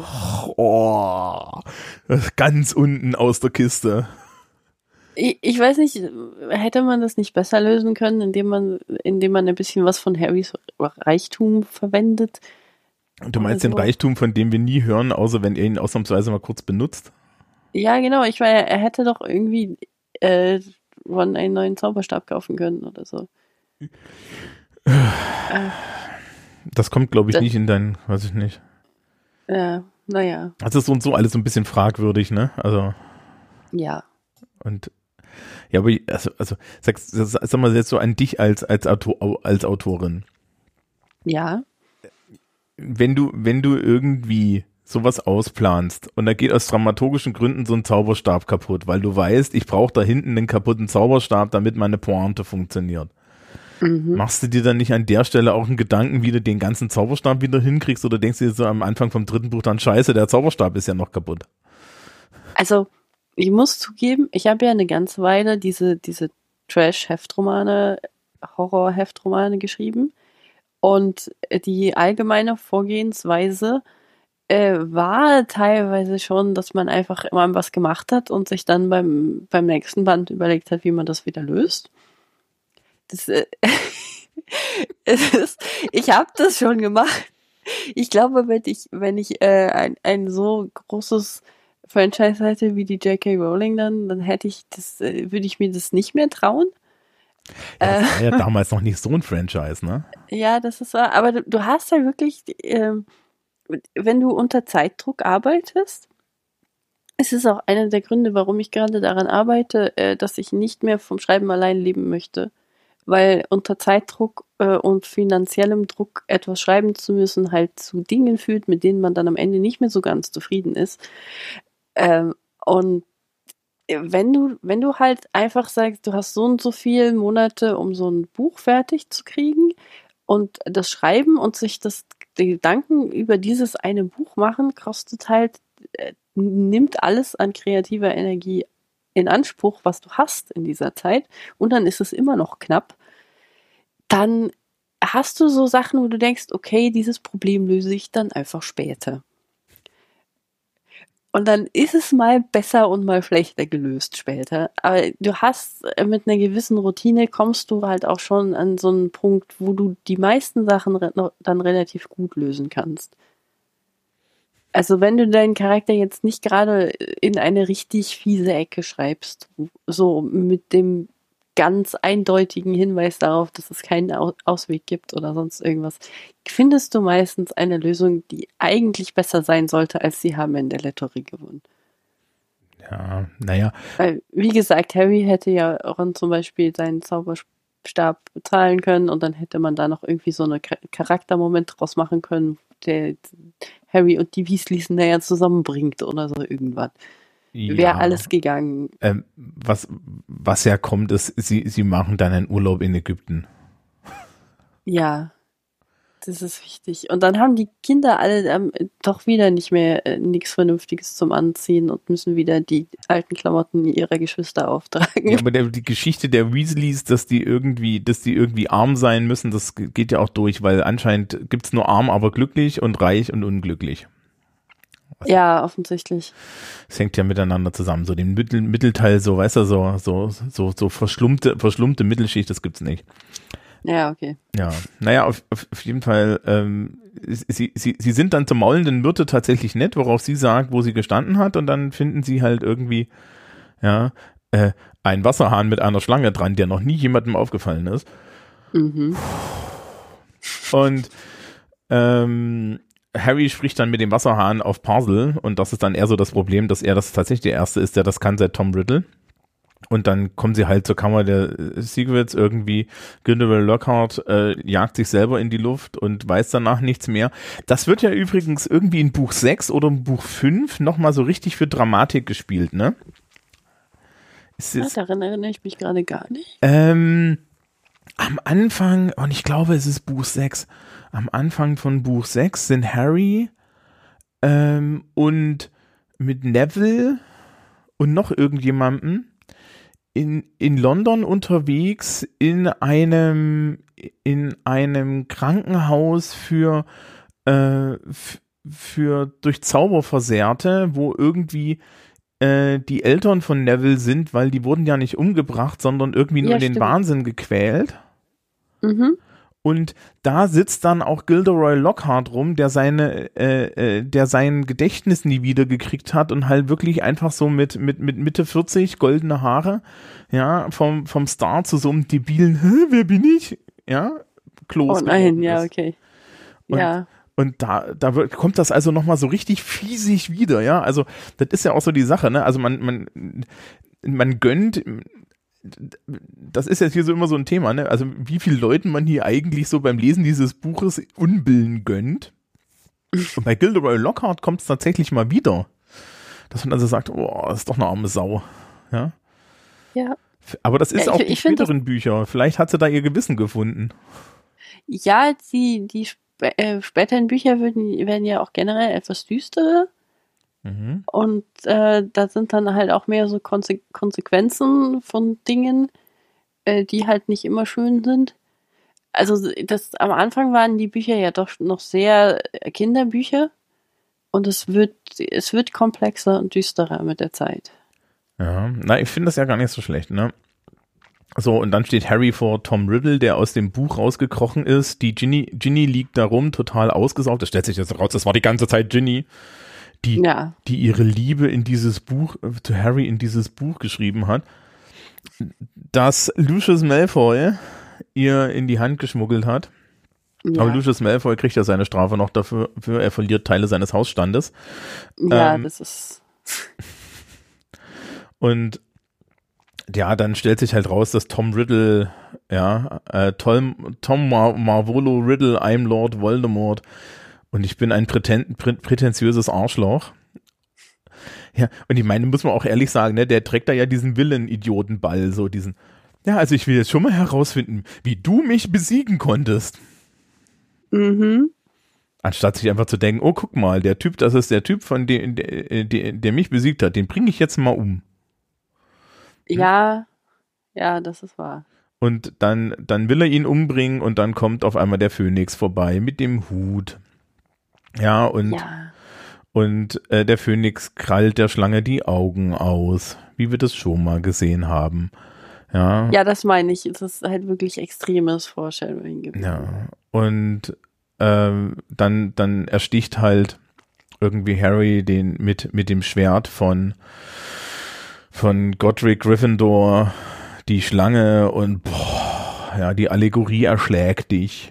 ganz unten aus der Kiste. Ich weiß nicht, hätte man das nicht besser lösen können, indem man ein bisschen was von Harrys Reichtum verwendet? Du meinst den Reichtum, von dem wir nie hören, außer wenn er ihn ausnahmsweise mal kurz benutzt? Ja, genau. Ich meine, er hätte doch irgendwie Ron einen neuen Zauberstab kaufen können oder so. Das kommt, glaube ich, nicht in dein, weiß ich nicht. Ja, naja. Das ist so und so alles so ein bisschen fragwürdig, ne? Also. Ja. Und Ja, aber sag mal jetzt so an dich als Autorin. Ja. Wenn du irgendwie sowas ausplanst und da geht aus dramaturgischen Gründen so ein Zauberstab kaputt, weil du weißt, ich brauche da hinten einen kaputten Zauberstab, damit meine Pointe funktioniert. Machst du dir dann nicht an der Stelle auch einen Gedanken, wie du den ganzen Zauberstab wieder hinkriegst, oder denkst du dir so am Anfang vom 3. Buch dann, scheiße, der Zauberstab ist ja noch kaputt? Also, ich muss zugeben, ich habe ja eine ganze Weile diese Trash-Heftromane, Horror-Heftromane geschrieben, und die allgemeine Vorgehensweise war teilweise schon, dass man einfach immer was gemacht hat und sich dann beim nächsten Band überlegt hat, wie man das wieder löst. Das, ich habe das schon gemacht. Ich glaube, wenn ich ein so großes Franchise hätte wie die J.K. Rowling, dann hätte ich das, würde ich mir das nicht mehr trauen. Ja, das war ja damals noch nicht so ein Franchise, ne? Ja, das ist wahr. Aber du hast ja wirklich, wenn du unter Zeitdruck arbeitest, ist es auch einer der Gründe, warum ich gerade daran arbeite, dass ich nicht mehr vom Schreiben allein leben möchte. Weil unter Zeitdruck und finanziellem Druck etwas schreiben zu müssen halt zu Dingen führt, mit denen man dann am Ende nicht mehr so ganz zufrieden ist. Und wenn du halt einfach sagst, du hast so und so viele Monate, um so ein Buch fertig zu kriegen, und das Schreiben und sich die Gedanken über dieses eine Buch machen, kostet halt, nimmt alles an kreativer Energie in Anspruch, was du hast in dieser Zeit, und dann ist es immer noch knapp, dann hast du so Sachen, wo du denkst, okay, dieses Problem löse ich dann einfach später. Und dann ist es mal besser und mal schlechter gelöst später. Aber du hast mit einer gewissen Routine, kommst du halt auch schon an so einen Punkt, wo du die meisten Sachen dann relativ gut lösen kannst. Also wenn du deinen Charakter jetzt nicht gerade in eine richtig fiese Ecke schreibst, so mit dem ganz eindeutigen Hinweis darauf, dass es keinen Ausweg gibt oder sonst irgendwas, findest du meistens eine Lösung, die eigentlich besser sein sollte, als sie haben in der Letterie gewonnen. Ja, naja. Weil, wie gesagt, Harry hätte ja Ron zum Beispiel seinen Zauberstab bezahlen können, und dann hätte man da noch irgendwie so einen Charaktermoment draus machen können, der Harry und die Weasleys näher zusammenbringt oder so irgendwas. Ja. Wäre alles gegangen. Was ja kommt, ist, sie machen dann einen Urlaub in Ägypten. Ja, das ist wichtig. Und dann haben die Kinder alle doch wieder nicht mehr nichts Vernünftiges zum Anziehen und müssen wieder die alten Klamotten ihrer Geschwister auftragen. Ja, aber die Geschichte der Weasleys, dass die irgendwie arm sein müssen, das geht ja auch durch, weil anscheinend gibt's nur arm, aber glücklich, und reich und unglücklich. Ja, offensichtlich. Es hängt ja miteinander zusammen. So den Mittelteil, so, weißt du, so verschlummte Mittelschicht, das gibt's nicht. Ja, okay. Ja, naja, auf jeden Fall, sie sind dann zur maulenden Myrte tatsächlich nett, worauf sie sagt, wo sie gestanden hat, und dann finden sie halt irgendwie, ja, einen Wasserhahn mit einer Schlange dran, der noch nie jemandem aufgefallen ist. Mhm. Und Harry spricht dann mit dem Wasserhahn auf Parsel, und das ist dann eher so das Problem, dass er das tatsächlich der Erste ist, der das kann seit Tom Riddle. Und dann kommen sie halt zur Kammer der Secrets irgendwie. Grindelwald Lockhart jagt sich selber in die Luft und weiß danach nichts mehr. Das wird ja übrigens irgendwie in Buch 6 oder in Buch 5 nochmal so richtig für Dramatik gespielt, ne? Daran erinnere ich mich gerade gar nicht. Am Anfang, und ich glaube, es ist Buch 6, am Anfang von Buch 6 sind Harry und mit Neville und noch irgendjemandem in London unterwegs in einem Krankenhaus für durch Zauber Versehrte, wo irgendwie die Eltern von Neville sind, weil die wurden ja nicht umgebracht, sondern irgendwie nur in den Wahnsinn gequält. Mhm. Und da sitzt dann auch Gilderoy Lockhart rum, der sein Gedächtnis nie wieder gekriegt hat und halt wirklich einfach so mit Mitte 40, goldene Haare, ja, vom Star zu so einem debilen, wer bin ich? Ja, Klos. Oh nein, ja, okay. Und, ja. Und kommt das also nochmal so richtig fiesig wieder, ja. Also, das ist ja auch so die Sache, ne? Also man gönnt, das ist jetzt hier so immer so ein Thema, ne? Also, wie vielen Leuten man hier eigentlich so beim Lesen dieses Buches Unbillen gönnt. Und bei Gilderoy Lockhart kommt es tatsächlich mal wieder. Dass man also sagt, oh, das ist doch eine arme Sau. Ja. Ja. Aber das ist auch die späteren Bücher. Vielleicht hat sie da ihr Gewissen gefunden. Ja, die späteren Bücher werden ja auch generell etwas düsterer. Mhm. Und da sind dann halt auch mehr so Konsequenzen von Dingen, die halt nicht immer schön sind. Also am Anfang waren die Bücher ja doch noch sehr Kinderbücher. Und es wird komplexer und düsterer mit der Zeit. Ja, na, ich finde das ja gar nicht so schlecht, ne? So, und dann steht Harry vor Tom Riddle, der aus dem Buch rausgekrochen ist. Die Ginny liegt da rum, total ausgesaugt. Das stellt sich jetzt raus, das war die ganze Zeit Ginny, die ihre Liebe in dieses Buch, zu Harry in dieses Buch geschrieben hat, das Lucius Malfoy ihr in die Hand geschmuggelt hat. Ja. Aber Lucius Malfoy kriegt ja seine Strafe noch dafür, er verliert Teile seines Hausstandes. Ja, das ist... Und ja, dann stellt sich halt raus, dass Tom Riddle, Tom Marvolo Riddle, I'm Lord Voldemort und ich bin ein prätentiöses Arschloch. Ja, und ich meine, muss man auch ehrlich sagen, ne, der trägt da ja diesen Willen-Idiotenball, so diesen, ja, also ich will jetzt schon mal herausfinden, wie du mich besiegen konntest. Mhm. Anstatt sich einfach zu denken, oh, guck mal, der Typ, das ist der Typ, von dem, der mich besiegt hat, den bringe ich jetzt mal um. Ja, das ist wahr. Und dann will er ihn umbringen und dann kommt auf einmal der Phönix vorbei mit dem Hut. Ja, und der Phönix krallt der Schlange die Augen aus, wie wir das schon mal gesehen haben. Ja, das meine ich. Das ist halt wirklich extremes Foreshadowing gewesen. Ja, und dann ersticht halt irgendwie Harry den mit dem Schwert von Godric Gryffindor die Schlange und die Allegorie erschlägt dich.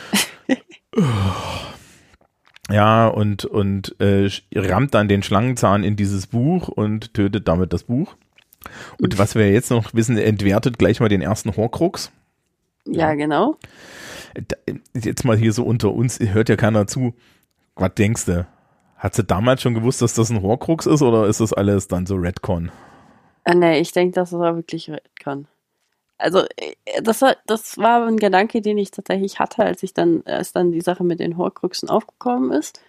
Ja, und rammt dann den Schlangenzahn in dieses Buch und tötet damit das Buch. Und was wir jetzt noch wissen, entwertet gleich mal den ersten Horcrux. Ja, genau. Jetzt mal hier so unter uns, hört ja keiner zu. Was denkst du? Hat sie damals schon gewusst, dass das ein Horcrux ist oder ist das alles dann so Redcon? Nee, ich denke, das war wirklich Redcon. Also, das war ein Gedanke, den ich tatsächlich hatte, als dann die Sache mit den Horcruxen aufgekommen ist,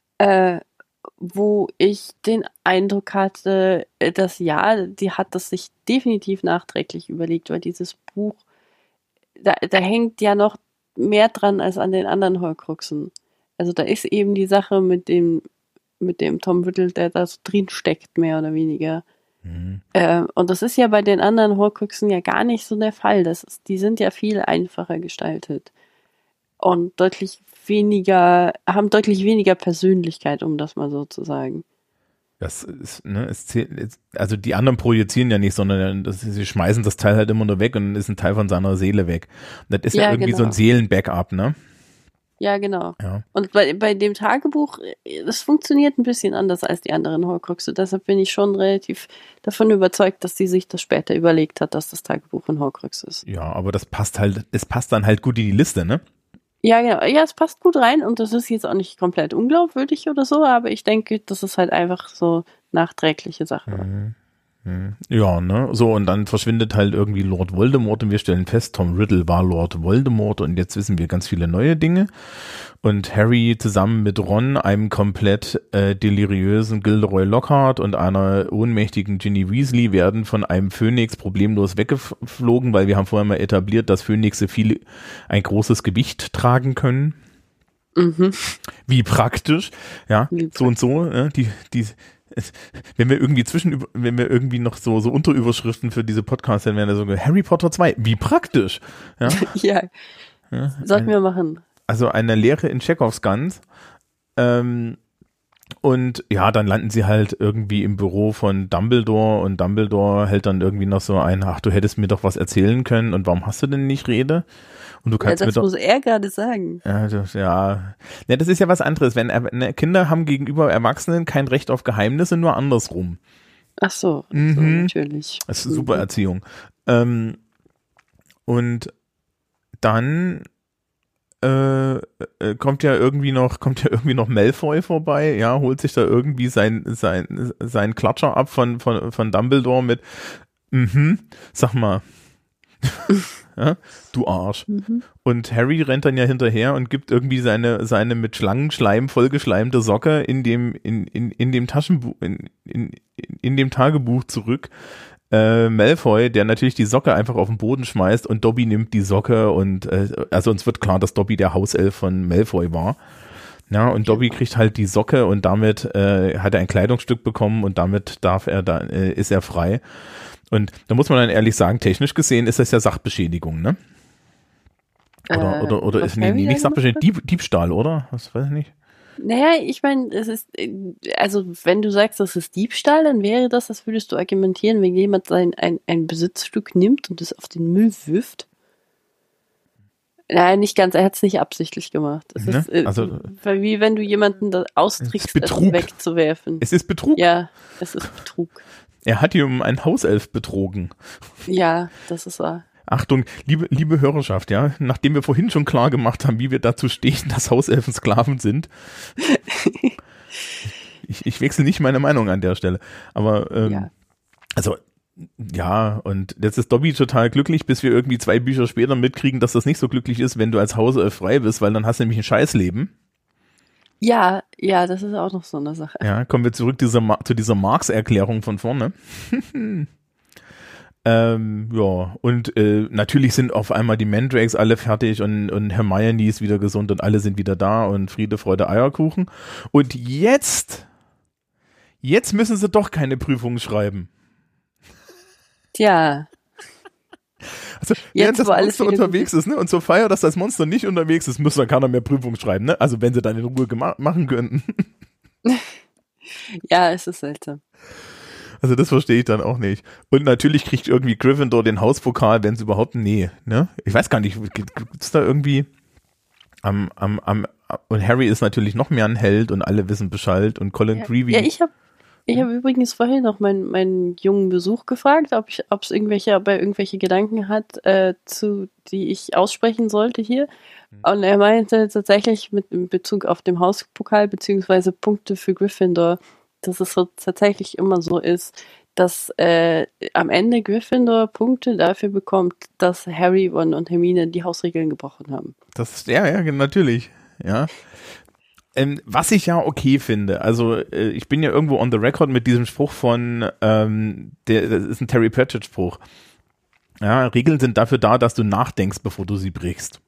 wo ich den Eindruck hatte, dass die hat das sich definitiv nachträglich überlegt, weil dieses Buch, da hängt ja noch mehr dran als an den anderen Horcruxen. Also da ist eben die Sache mit dem Tom Riddle, der da so drin steckt, mehr oder weniger. Mhm. Und das ist ja bei den anderen Horcruxen ja gar nicht so der Fall. Die sind ja viel einfacher gestaltet und haben deutlich weniger Persönlichkeit, um das mal so zu sagen. Das ist, also die anderen projizieren ja nicht, sondern sie schmeißen das Teil halt immer nur weg und dann ist ein Teil von seiner Seele weg. Und das ist ja irgendwie genau so ein Seelenbackup, ne? Ja, genau. Ja. Und bei dem Tagebuch, das funktioniert ein bisschen anders als die anderen Horcruxe. Deshalb bin ich schon relativ davon überzeugt, dass sie sich das später überlegt hat, dass das Tagebuch ein Horcrux ist. Ja, aber es passt dann halt gut in die Liste, ne? Ja, genau. Ja, es passt gut rein und das ist jetzt auch nicht komplett unglaubwürdig oder so, aber ich denke, das ist halt einfach so nachträgliche Sache. Mhm. Ja, ne? So, und dann verschwindet halt irgendwie Lord Voldemort und wir stellen fest, Tom Riddle war Lord Voldemort und jetzt wissen wir ganz viele neue Dinge. Und Harry zusammen mit Ron, einem komplett deliriösen Gilderoy Lockhart und einer ohnmächtigen Ginny Weasley werden von einem Phönix problemlos weggeflogen, weil wir haben vorher mal etabliert, dass Phönixe ein großes Gewicht tragen können. Mhm. Wie praktisch, ja, so und so, ja, wenn wir irgendwie noch so Unterüberschriften für diese Podcasts hätten, wären so Harry Potter 2, wie praktisch. Ja, sollten wir machen. Also eine Lehre in Chekhovs Gans. Und ja, dann landen sie halt irgendwie im Büro von Dumbledore und Dumbledore hält dann irgendwie noch so ein, ach, du hättest mir doch was erzählen können und warum hast du denn nicht Rede? Und du kannst das mir muss er gerade sagen. Ja, das ist ja was anderes. Wenn Kinder haben gegenüber Erwachsenen kein Recht auf Geheimnisse, nur andersrum. Ach so, natürlich. Das ist super Erziehung. Und dann kommt ja irgendwie noch Malfoy vorbei, ja, holt sich da irgendwie sein Klatscher ab von Dumbledore mit, sag mal, ja, du Arsch. Und Harry rennt dann ja hinterher und gibt irgendwie seine mit Schlangenschleim vollgeschleimte Socke in dem Taschenbuch, in dem Tagebuch zurück. Malfoy, der natürlich die Socke einfach auf den Boden schmeißt und Dobby nimmt die Socke und also uns wird klar, dass Dobby der Hauself von Malfoy war. Ja, und Dobby kriegt halt die Socke und damit hat er ein Kleidungsstück bekommen und damit ist er frei. Und da muss man dann ehrlich sagen, technisch gesehen ist das ja Sachbeschädigung, ne? Oder ist nicht Sachbeschädigung, Diebstahl, oder? Was weiß ich nicht. Naja, ich meine, es ist, also wenn du sagst, das ist Diebstahl, dann wäre das würdest du argumentieren, wenn jemand ein Besitzstück nimmt und es auf den Müll wirft. Nein, nicht ganz, er hat es nicht absichtlich gemacht. Es ist wie wenn du jemanden da austrickst, es wegzuwerfen. Es ist Betrug. Ja, es ist Betrug. Er hat hier um einen Hauself betrogen. Ja, das ist wahr. Achtung, liebe Hörerschaft, ja, nachdem wir vorhin schon klar gemacht haben, wie wir dazu stehen, dass Hauselfen Sklaven sind. ich wechsle nicht meine Meinung an der Stelle. Aber und jetzt ist Dobby total glücklich, bis wir irgendwie 2 Bücher später mitkriegen, dass das nicht so glücklich ist, wenn du als Hauself frei bist, weil dann hast du nämlich ein Scheißleben. Ja, das ist auch noch so eine Sache. Ja, kommen wir zurück zu dieser Marx-Erklärung von vorne. Und natürlich sind auf einmal die Mandrakes alle fertig und Hermione ist wieder gesund und alle sind wieder da und Friede, Freude, Eierkuchen. Und jetzt müssen sie doch keine Prüfungen schreiben. Tja. Also, während das Monster unterwegs ist, ne, und zur Feier, dass das Monster nicht unterwegs ist, muss dann keiner mehr Prüfungen schreiben, ne? Also, wenn sie dann in Ruhe machen könnten. Ja, es ist seltsam. Also das verstehe ich dann auch nicht. Und natürlich kriegt irgendwie Gryffindor den Hauspokal, wenn es überhaupt, ne? Ich weiß gar nicht, gibt's da irgendwie und Harry ist natürlich noch mehr ein Held und alle wissen Bescheid und Colin Creevy. Ja, ich hab übrigens vorhin noch meinen jungen Besuch gefragt, ob es irgendwelche Gedanken hat, die ich aussprechen sollte hier. Und er meinte tatsächlich mit Bezug auf den Hauspokal beziehungsweise Punkte für Gryffindor, dass es so tatsächlich immer so ist, dass am Ende Gryffindor Punkte dafür bekommt, dass Harry, Ron und Hermine die Hausregeln gebrochen haben. Ja, natürlich, ja. Was ich ja okay finde, also ich bin ja irgendwo on the record mit diesem Spruch von, das ist ein Terry Pratchett-Spruch. Ja, Regeln sind dafür da, dass du nachdenkst, bevor du sie brichst.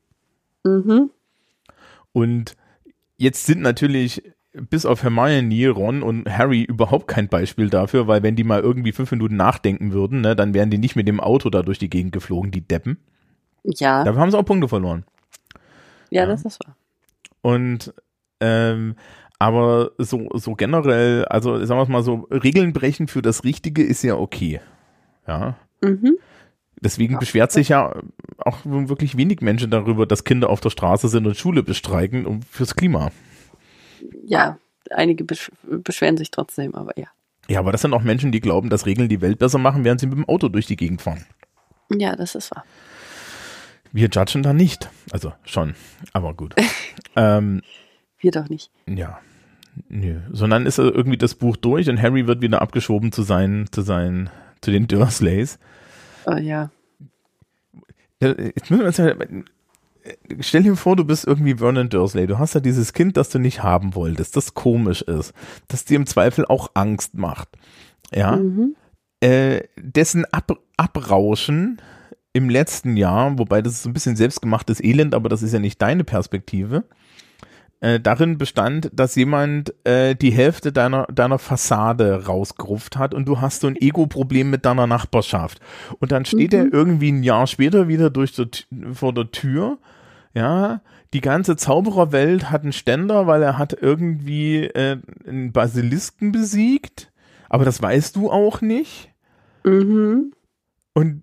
Und jetzt sind natürlich bis auf Hermione, Ron und Harry überhaupt kein Beispiel dafür, weil wenn die mal irgendwie 5 Minuten nachdenken würden, ne, dann wären die nicht mit dem Auto da durch die Gegend geflogen, die Deppen. Ja. Dafür haben sie auch Punkte verloren. Ja, das ist wahr. Und aber so generell, also sagen wir es mal so, Regeln brechen für das Richtige ist ja okay. Ja. Deswegen beschwert sich ja auch wirklich wenig Menschen darüber, dass Kinder auf der Straße sind und Schule bestreiken und fürs Klima. Ja, einige beschweren sich trotzdem, aber ja. Ja, aber das sind auch Menschen, die glauben, dass Regeln die Welt besser machen, während sie mit dem Auto durch die Gegend fahren. Ja, das ist wahr. Wir judgen da nicht. Also schon, aber gut. Wir doch nicht. Ja, nö. Sondern ist irgendwie das Buch durch und Harry wird wieder abgeschoben zu den Dursleys. Oh ja. Jetzt müssen wir uns ja, stell dir vor, du bist irgendwie Vernon Dursley. Du hast ja dieses Kind, das du nicht haben wolltest, das komisch ist, das dir im Zweifel auch Angst macht. Ja. Dessen Abrauschen im letzten Jahr, wobei das ist so ein bisschen selbstgemachtes Elend, aber das ist ja nicht deine Perspektive, darin bestand, dass jemand die Hälfte deiner Fassade rausgerupft hat und du hast so ein Ego-Problem mit deiner Nachbarschaft. Und dann steht er irgendwie ein Jahr später wieder vor der Tür, Ja, die ganze Zaubererwelt hat einen Ständer, weil er hat irgendwie einen Basilisken besiegt, aber das weißt du auch nicht. Mhm. Und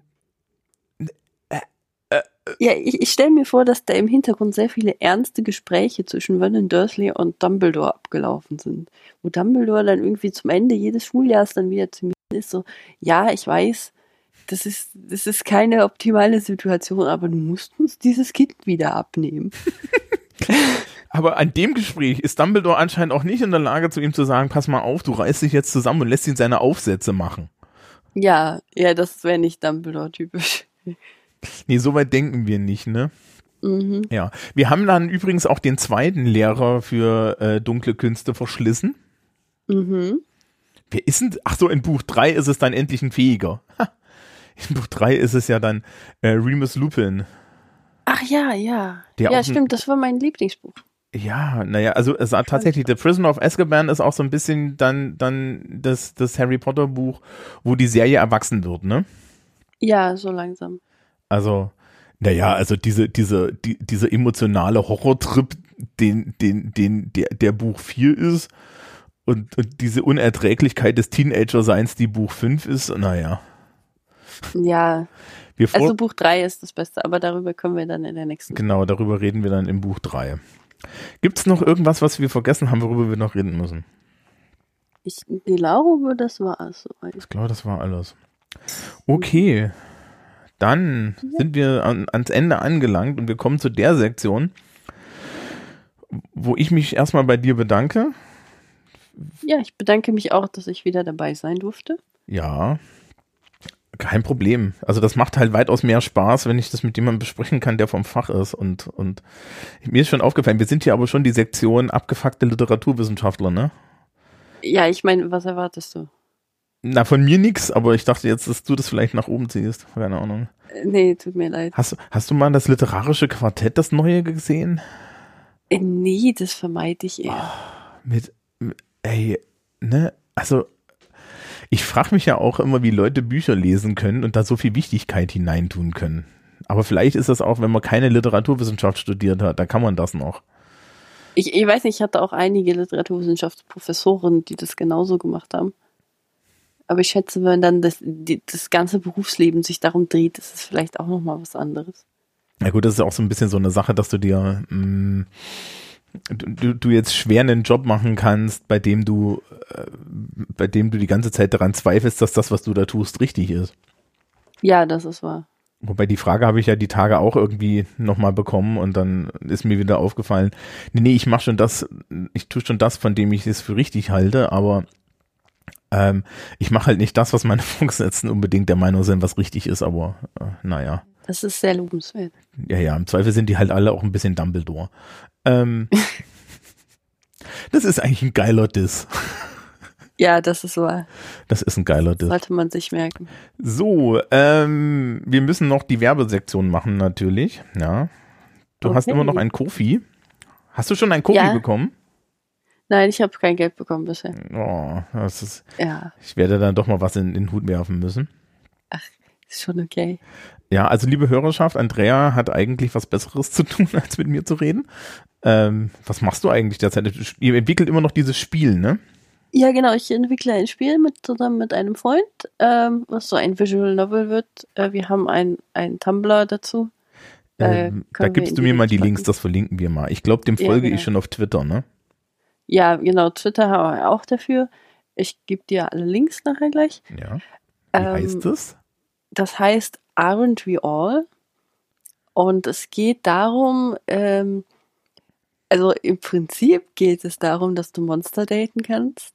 Ja, ich stelle mir vor, dass da im Hintergrund sehr viele ernste Gespräche zwischen Vernon Dursley und Dumbledore abgelaufen sind. Wo Dumbledore dann irgendwie zum Ende jedes Schuljahres dann wieder zu mir ist, so, ja, ich weiß, das ist keine optimale Situation, aber du musst uns dieses Kind wieder abnehmen. aber an dem Gespräch ist Dumbledore anscheinend auch nicht in der Lage, zu ihm zu sagen, pass mal auf, du reißt dich jetzt zusammen und lässt ihn seine Aufsätze machen. Ja, das wäre nicht Dumbledore-typisch. Nee, so weit denken wir nicht, ne? Mhm. Ja. Wir haben dann übrigens auch den zweiten Lehrer für dunkle Künste verschlissen. Mhm. Wer ist denn? Ach so, in Buch 3 ist es dann endlich ein Fähiger. In Buch 3 ist es ja dann Remus Lupin. Ach ja, ja. Der Ja, auch stimmt, das war mein Lieblingsbuch. Ja, naja, also es war tatsächlich, The Prisoner of Azkaban ist auch so ein bisschen dann das Harry Potter Buch, wo die Serie erwachsen wird, ne? Ja, so langsam. Also, naja, also dieser emotionale Horrortrip, der Buch 4 ist und diese Unerträglichkeit des Teenager-Seins, die Buch 5 ist, naja. Ja, Wir also Buch 3 ist das Beste, aber darüber können wir dann in der nächsten. Genau, darüber reden wir dann im Buch 3. Gibt es noch irgendwas, was wir vergessen haben, worüber wir noch reden müssen? Ich glaube, das war es. Ich glaube, das war alles. Okay, dann sind wir ans Ende angelangt und wir kommen zu der Sektion, wo ich mich erstmal bei dir bedanke. Ja, ich bedanke mich auch, dass ich wieder dabei sein durfte. Ja, kein Problem. Also das macht halt weitaus mehr Spaß, wenn ich das mit jemandem besprechen kann, der vom Fach ist. Und mir ist schon aufgefallen, wir sind hier aber schon die Sektion abgefuckte Literaturwissenschaftler, ne? Ja, ich meine, was erwartest du? Na, von mir nix, aber ich dachte jetzt, dass du das vielleicht nach oben ziehst. Keine Ahnung. Nee, tut mir leid. Hast du mal das literarische Quartett, das neue, gesehen? Nee, das vermeide ich eher. Ey, ne? Also, ich frage mich ja auch immer, wie Leute Bücher lesen können und da so viel Wichtigkeit hineintun können. Aber vielleicht ist das auch, wenn man keine Literaturwissenschaft studiert hat, da kann man das noch. Ich weiß nicht, ich hatte auch einige Literaturwissenschaftsprofessoren, die das genauso gemacht haben. Aber ich schätze, wenn dann das ganze Berufsleben sich darum dreht, ist es vielleicht auch nochmal was anderes. Ja gut, das ist auch so ein bisschen so eine Sache, dass du dir du jetzt schwer einen Job machen kannst, bei dem du die ganze Zeit daran zweifelst, dass das, was du da tust, richtig ist. Ja, das ist wahr. Wobei die Frage habe ich ja die Tage auch irgendwie nochmal bekommen und dann ist mir wieder aufgefallen, nee, ich mache schon das, ich tue schon das, von dem ich es für richtig halte, aber ich mache halt nicht das, was meine Vorgesetzten unbedingt der Meinung sind, was richtig ist, aber naja. Das ist sehr lobenswert. Ja, im Zweifel sind die halt alle auch ein bisschen Dumbledore. Das ist eigentlich ein geiler Diss. Ja, das ist wahr. Das ist ein geiler Diss. Sollte man sich merken. So, wir müssen noch die Werbesektion machen natürlich. Ja. Du hast immer noch einen Kofi. Hast du schon einen Kofi bekommen? Nein, ich habe kein Geld bekommen bisher. Oh, das ist. Ja. Ich werde dann doch mal was in den Hut werfen müssen. Ach, ist schon okay. Ja, also liebe Hörerschaft, Andrea hat eigentlich was Besseres zu tun, als mit mir zu reden. Was machst du eigentlich derzeit? Ihr entwickelt immer noch dieses Spiel, ne? Ja, genau. Ich entwickle ein Spiel zusammen mit einem Freund, was so ein Visual Novel wird. Wir haben ein Tumblr dazu. Da gibst du mir mal die Links, das verlinken wir mal. Ich glaube, dem folge ich schon auf Twitter, ne? Ja, genau. Twitter haben wir auch dafür. Ich gebe dir alle Links nachher gleich. Ja. Wie heißt das? Das heißt Aren't We All? Und es geht darum, also im Prinzip geht es darum, dass du Monster daten kannst.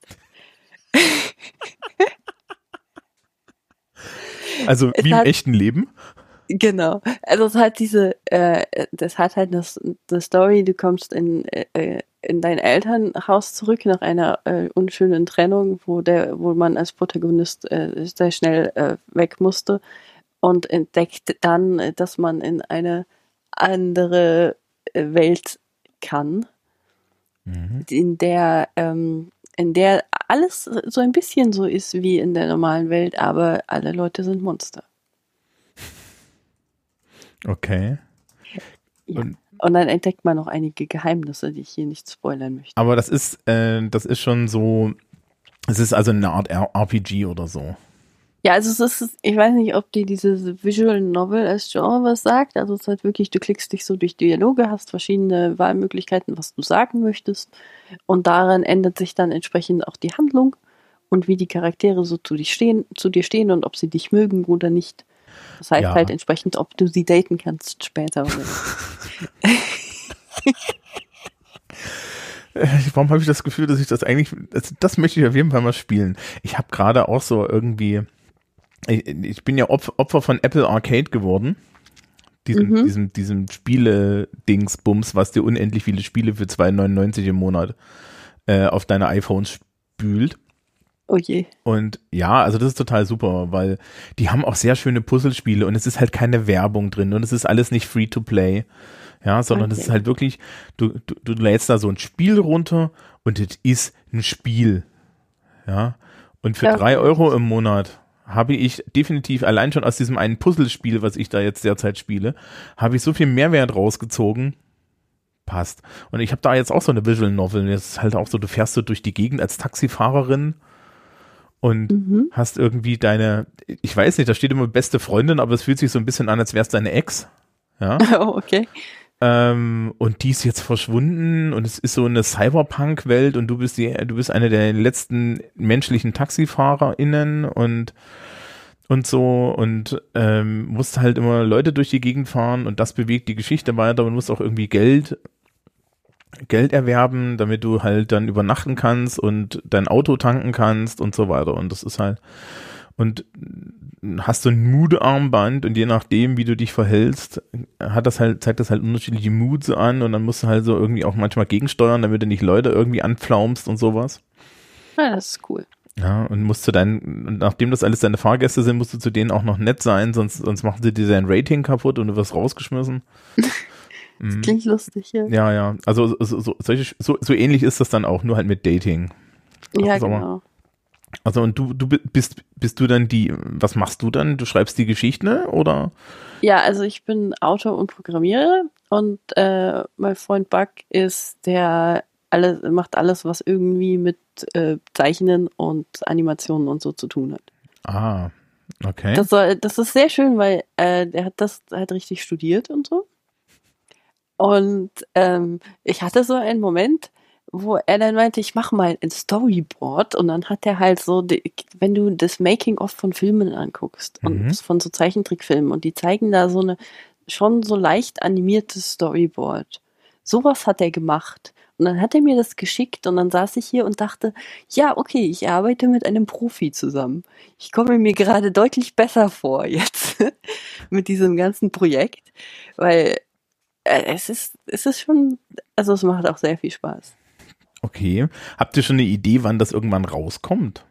Also wie im echten Leben? Genau. Also es hat das hat halt eine Story, du kommst in dein Elternhaus zurück nach einer unschönen Trennung, wo man als Protagonist sehr schnell weg musste und entdeckt dann, dass man in eine andere Welt kann, in der alles so ein bisschen so ist wie in der normalen Welt, aber alle Leute sind Monster. Okay. Ja. Und dann entdeckt man noch einige Geheimnisse, die ich hier nicht spoilern möchte. Aber das ist schon so, es ist also eine Art RPG oder so. Ja, also es ist, ich weiß nicht, ob dir diese Visual Novel als Genre was sagt. Also es ist halt wirklich, du klickst dich so durch Dialoge, hast verschiedene Wahlmöglichkeiten, was du sagen möchtest. Und daran ändert sich dann entsprechend auch die Handlung und wie die Charaktere so zu dir stehen und ob sie dich mögen oder nicht. Das heißt halt entsprechend, ob du sie daten kannst später oder nicht. Warum habe ich das Gefühl, dass ich das eigentlich, das möchte ich auf jeden Fall mal spielen. Ich habe gerade auch so irgendwie, ich bin ja Opfer von Apple Arcade geworden. Diesem Spiele-Dingsbums, was dir unendlich viele Spiele für 2,99 im Monat auf deine iPhones spült. Oh je. Und ja, also das ist total super, weil die haben auch sehr schöne Puzzlespiele und es ist halt keine Werbung drin und es ist alles nicht free to play. Ja, sondern es ist halt wirklich, du lädst da so ein Spiel runter und es ist ein Spiel. Ja. Und für 3 Euro im Monat habe ich definitiv, allein schon aus diesem einen Puzzlespiel, was ich da jetzt derzeit spiele, habe ich so viel Mehrwert rausgezogen. Passt. Und ich habe da jetzt auch so eine Visual Novel. Das ist halt auch so, du fährst so durch die Gegend als Taxifahrerin und hast irgendwie ich weiß nicht, da steht immer beste Freundin, aber es fühlt sich so ein bisschen an, als wär's deine Ex. Ja. Oh, okay. Und die ist jetzt verschwunden und es ist so eine Cyberpunk-Welt und du bist eine der letzten menschlichen TaxifahrerInnen und so und musst halt immer Leute durch die Gegend fahren und das bewegt die Geschichte weiter und musst auch irgendwie Geld erwerben, damit du halt dann übernachten kannst und dein Auto tanken kannst und so weiter und das ist halt und hast so ein Mood-Armband und je nachdem, wie du dich verhältst, zeigt das halt unterschiedliche Moods an und dann musst du halt so irgendwie auch manchmal gegensteuern, damit du nicht Leute irgendwie anpflaumst und sowas. Ja, das ist cool. Ja, und nachdem das alles deine Fahrgäste sind, musst du zu denen auch noch nett sein, sonst machen sie dir dein Rating kaputt und du wirst rausgeschmissen. Das klingt lustig, ja. Ja. Also so ähnlich ist das dann auch, nur halt mit Dating. Ja, genau. Also und du bist du dann was machst du dann? Du schreibst die Geschichte oder? Ja, also ich bin Autor und Programmierer und mein Freund Buck macht alles, was irgendwie mit Zeichnen und Animationen und so zu tun hat. Ah, okay. Das ist sehr schön, weil der hat das halt richtig studiert und so. Und ich hatte so einen Moment, wo er dann meinte, ich mache mal ein Storyboard und dann hat er halt so, wenn du das Making-of von Filmen anguckst und von so Zeichentrickfilmen und die zeigen da so schon so leicht animiertes Storyboard. Sowas hat er gemacht. Und dann hat er mir das geschickt und dann saß ich hier und dachte, ja, okay, ich arbeite mit einem Profi zusammen. Ich komme mir gerade deutlich besser vor jetzt mit diesem ganzen Projekt, weil es ist schon, also es macht auch sehr viel Spaß. Okay. Habt ihr schon eine Idee, wann das irgendwann rauskommt?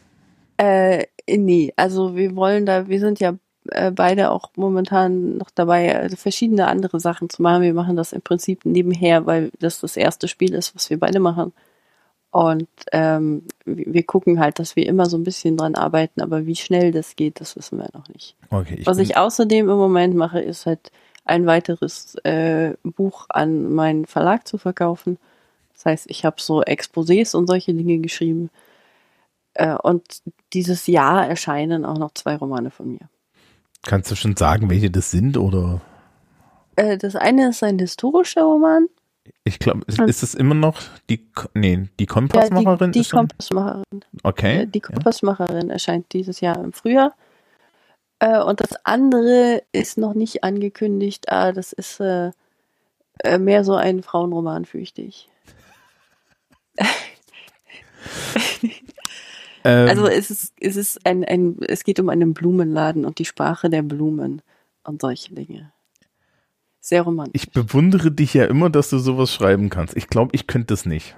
Nee, also wir sind ja beide auch momentan noch dabei, verschiedene andere Sachen zu machen. Wir machen das im Prinzip nebenher, weil das erste Spiel ist, was wir beide machen. Und wir gucken halt, dass wir immer so ein bisschen dran arbeiten, aber wie schnell das geht, das wissen wir noch nicht. Okay, was ich außerdem im Moment mache, ist halt ein weiteres Buch an meinen Verlag zu verkaufen. Das heißt, ich habe so Exposés und solche Dinge geschrieben. Und dieses Jahr erscheinen auch noch 2 Romane von mir. Kannst du schon sagen, welche das sind, oder? Das eine ist ein historischer Roman. Ich glaube, ist es immer noch die Kompassmacherin? Ja, die Kompassmacherin. Okay. Die Kompassmacherin erscheint dieses Jahr im Frühjahr. Und das andere ist noch nicht angekündigt. Das ist mehr so ein Frauenroman, fürchte ich. Also es geht um einen Blumenladen und die Sprache der Blumen und solche Dinge. Sehr romantisch. Ich bewundere dich ja immer, dass du sowas schreiben kannst. Ich glaube, ich könnte das nicht.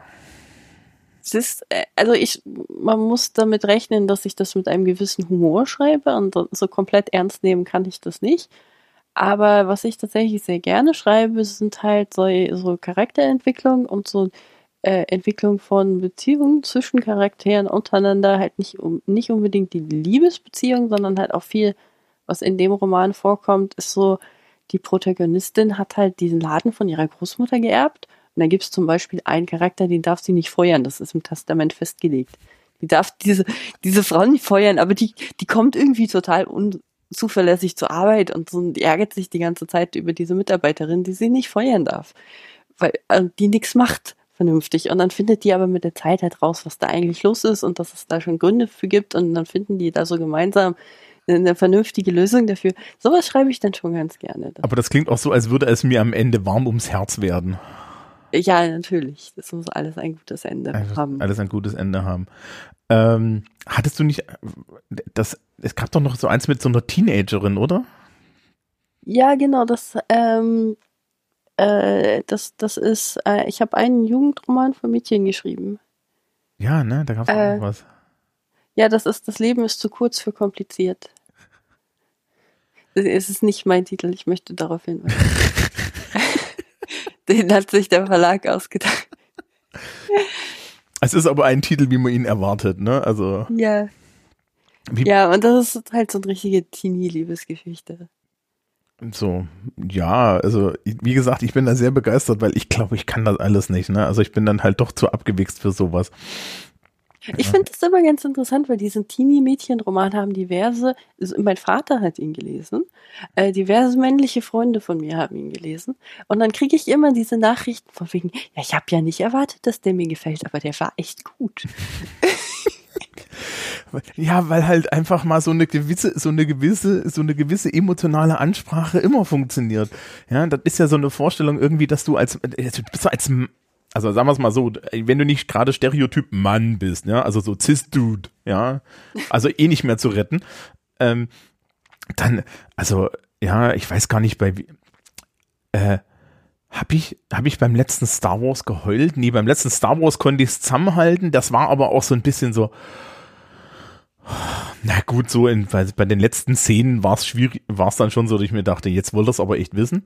Man muss damit rechnen, dass ich das mit einem gewissen Humor schreibe und so komplett ernst nehmen kann ich das nicht. Aber was ich tatsächlich sehr gerne schreibe, sind halt so Charakterentwicklung und so Entwicklung von Beziehungen zwischen Charakteren untereinander, halt nicht unbedingt die Liebesbeziehung, sondern halt auch viel, was in dem Roman vorkommt, ist so die Protagonistin hat halt diesen Laden von ihrer Großmutter geerbt. Und da gibt es zum Beispiel einen Charakter, den darf sie nicht feuern. Das ist im Testament festgelegt. Die darf diese Frau nicht feuern, aber die kommt irgendwie total unzuverlässig zur Arbeit und so, die ärgert sich die ganze Zeit über diese Mitarbeiterin, die sie nicht feuern darf. Weil die nichts macht vernünftig. Und dann findet die aber mit der Zeit halt raus, was da eigentlich los ist und dass es da schon Gründe für gibt. Und dann finden die da so gemeinsam eine vernünftige Lösung dafür. Sowas schreibe ich dann schon ganz gerne. Aber das klingt auch so, als würde es mir am Ende warm ums Herz werden. Ja, natürlich. Das muss alles ein gutes Ende haben. Alles ein gutes Ende haben. Hattest du nicht, es gab doch noch so eins mit so einer Teenagerin, oder? Ja, genau, das ist, ich habe einen Jugendroman für Mädchen geschrieben. Ja, ne, da gab es auch noch was. Ja, das Leben ist zu kurz für kompliziert. Es ist nicht mein Titel, ich möchte darauf hinweisen. Den hat sich der Verlag ausgedacht. Es ist aber ein Titel, wie man ihn erwartet, ne? Also. Ja. Ja, und das ist halt so eine richtige Teenie-Liebesgeschichte. So, ja, also wie gesagt, ich bin da sehr begeistert, weil ich glaube, ich kann das alles nicht, ne? Also ich bin dann halt doch zu abgewichst für sowas. Ich finde das immer ganz interessant, weil diesen Teenie-Mädchen-Roman haben diverse, also mein Vater hat ihn gelesen, diverse männliche Freunde von mir haben ihn gelesen und dann kriege ich immer diese Nachrichten von wegen, ja, ich habe ja nicht erwartet, dass der mir gefällt, aber der war echt gut. Ja, weil halt einfach mal so eine gewisse emotionale Ansprache immer funktioniert. Ja, das ist ja so eine Vorstellung irgendwie, dass du also sagen wir es mal so, wenn du nicht gerade Stereotyp Mann bist, ja, also so Cis-Dude, ja, also nicht mehr zu retten, dann, also, ja, ich weiß gar nicht, hab ich beim letzten Star Wars geheult? Nee, beim letzten Star Wars konnte ich es zusammenhalten, das war aber auch so ein bisschen so, na gut, so bei den letzten Szenen war es schwierig, war es dann schon so, dass ich mir dachte, jetzt wollt ihr es aber echt wissen.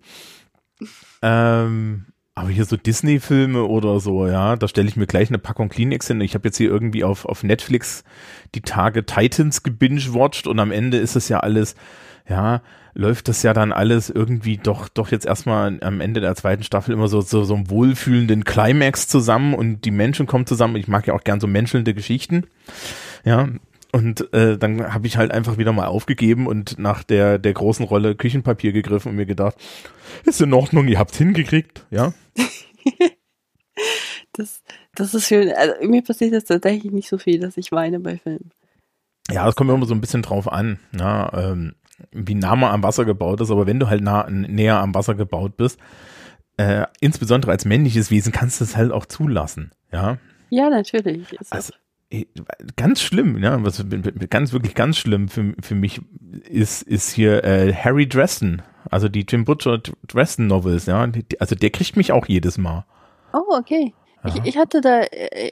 Aber hier so Disney-Filme oder so, ja, da stelle ich mir gleich eine Packung Kleenex hin. Ich habe jetzt hier irgendwie auf Netflix die Tage Titans gebingewatcht und am Ende ist es ja alles, ja, läuft das ja dann alles irgendwie doch jetzt erstmal am Ende der zweiten Staffel immer so einen wohlfühlenden Climax zusammen und die Menschen kommen zusammen. Ich mag ja auch gern so menschelnde Geschichten, ja. Und dann habe ich halt einfach wieder mal aufgegeben und nach der großen Rolle Küchenpapier gegriffen und mir gedacht, ist in Ordnung, ihr habt's hingekriegt, ja. Das ist schön. Also, mir passiert jetzt tatsächlich nicht so viel, dass ich weine bei Filmen. Ja, das kommt immer so ein bisschen drauf an, ja, wie nah man am Wasser gebaut ist, aber wenn du halt näher am Wasser gebaut bist, insbesondere als männliches Wesen, kannst du es halt auch zulassen, ja. Ja, natürlich. Also, ganz schlimm, ja, wirklich ganz schlimm für mich ist hier Harry Dresden, also die Jim Butcher Dresden Novels, ja, also der kriegt mich auch jedes Mal. Oh, okay. Ja. Ich hatte da,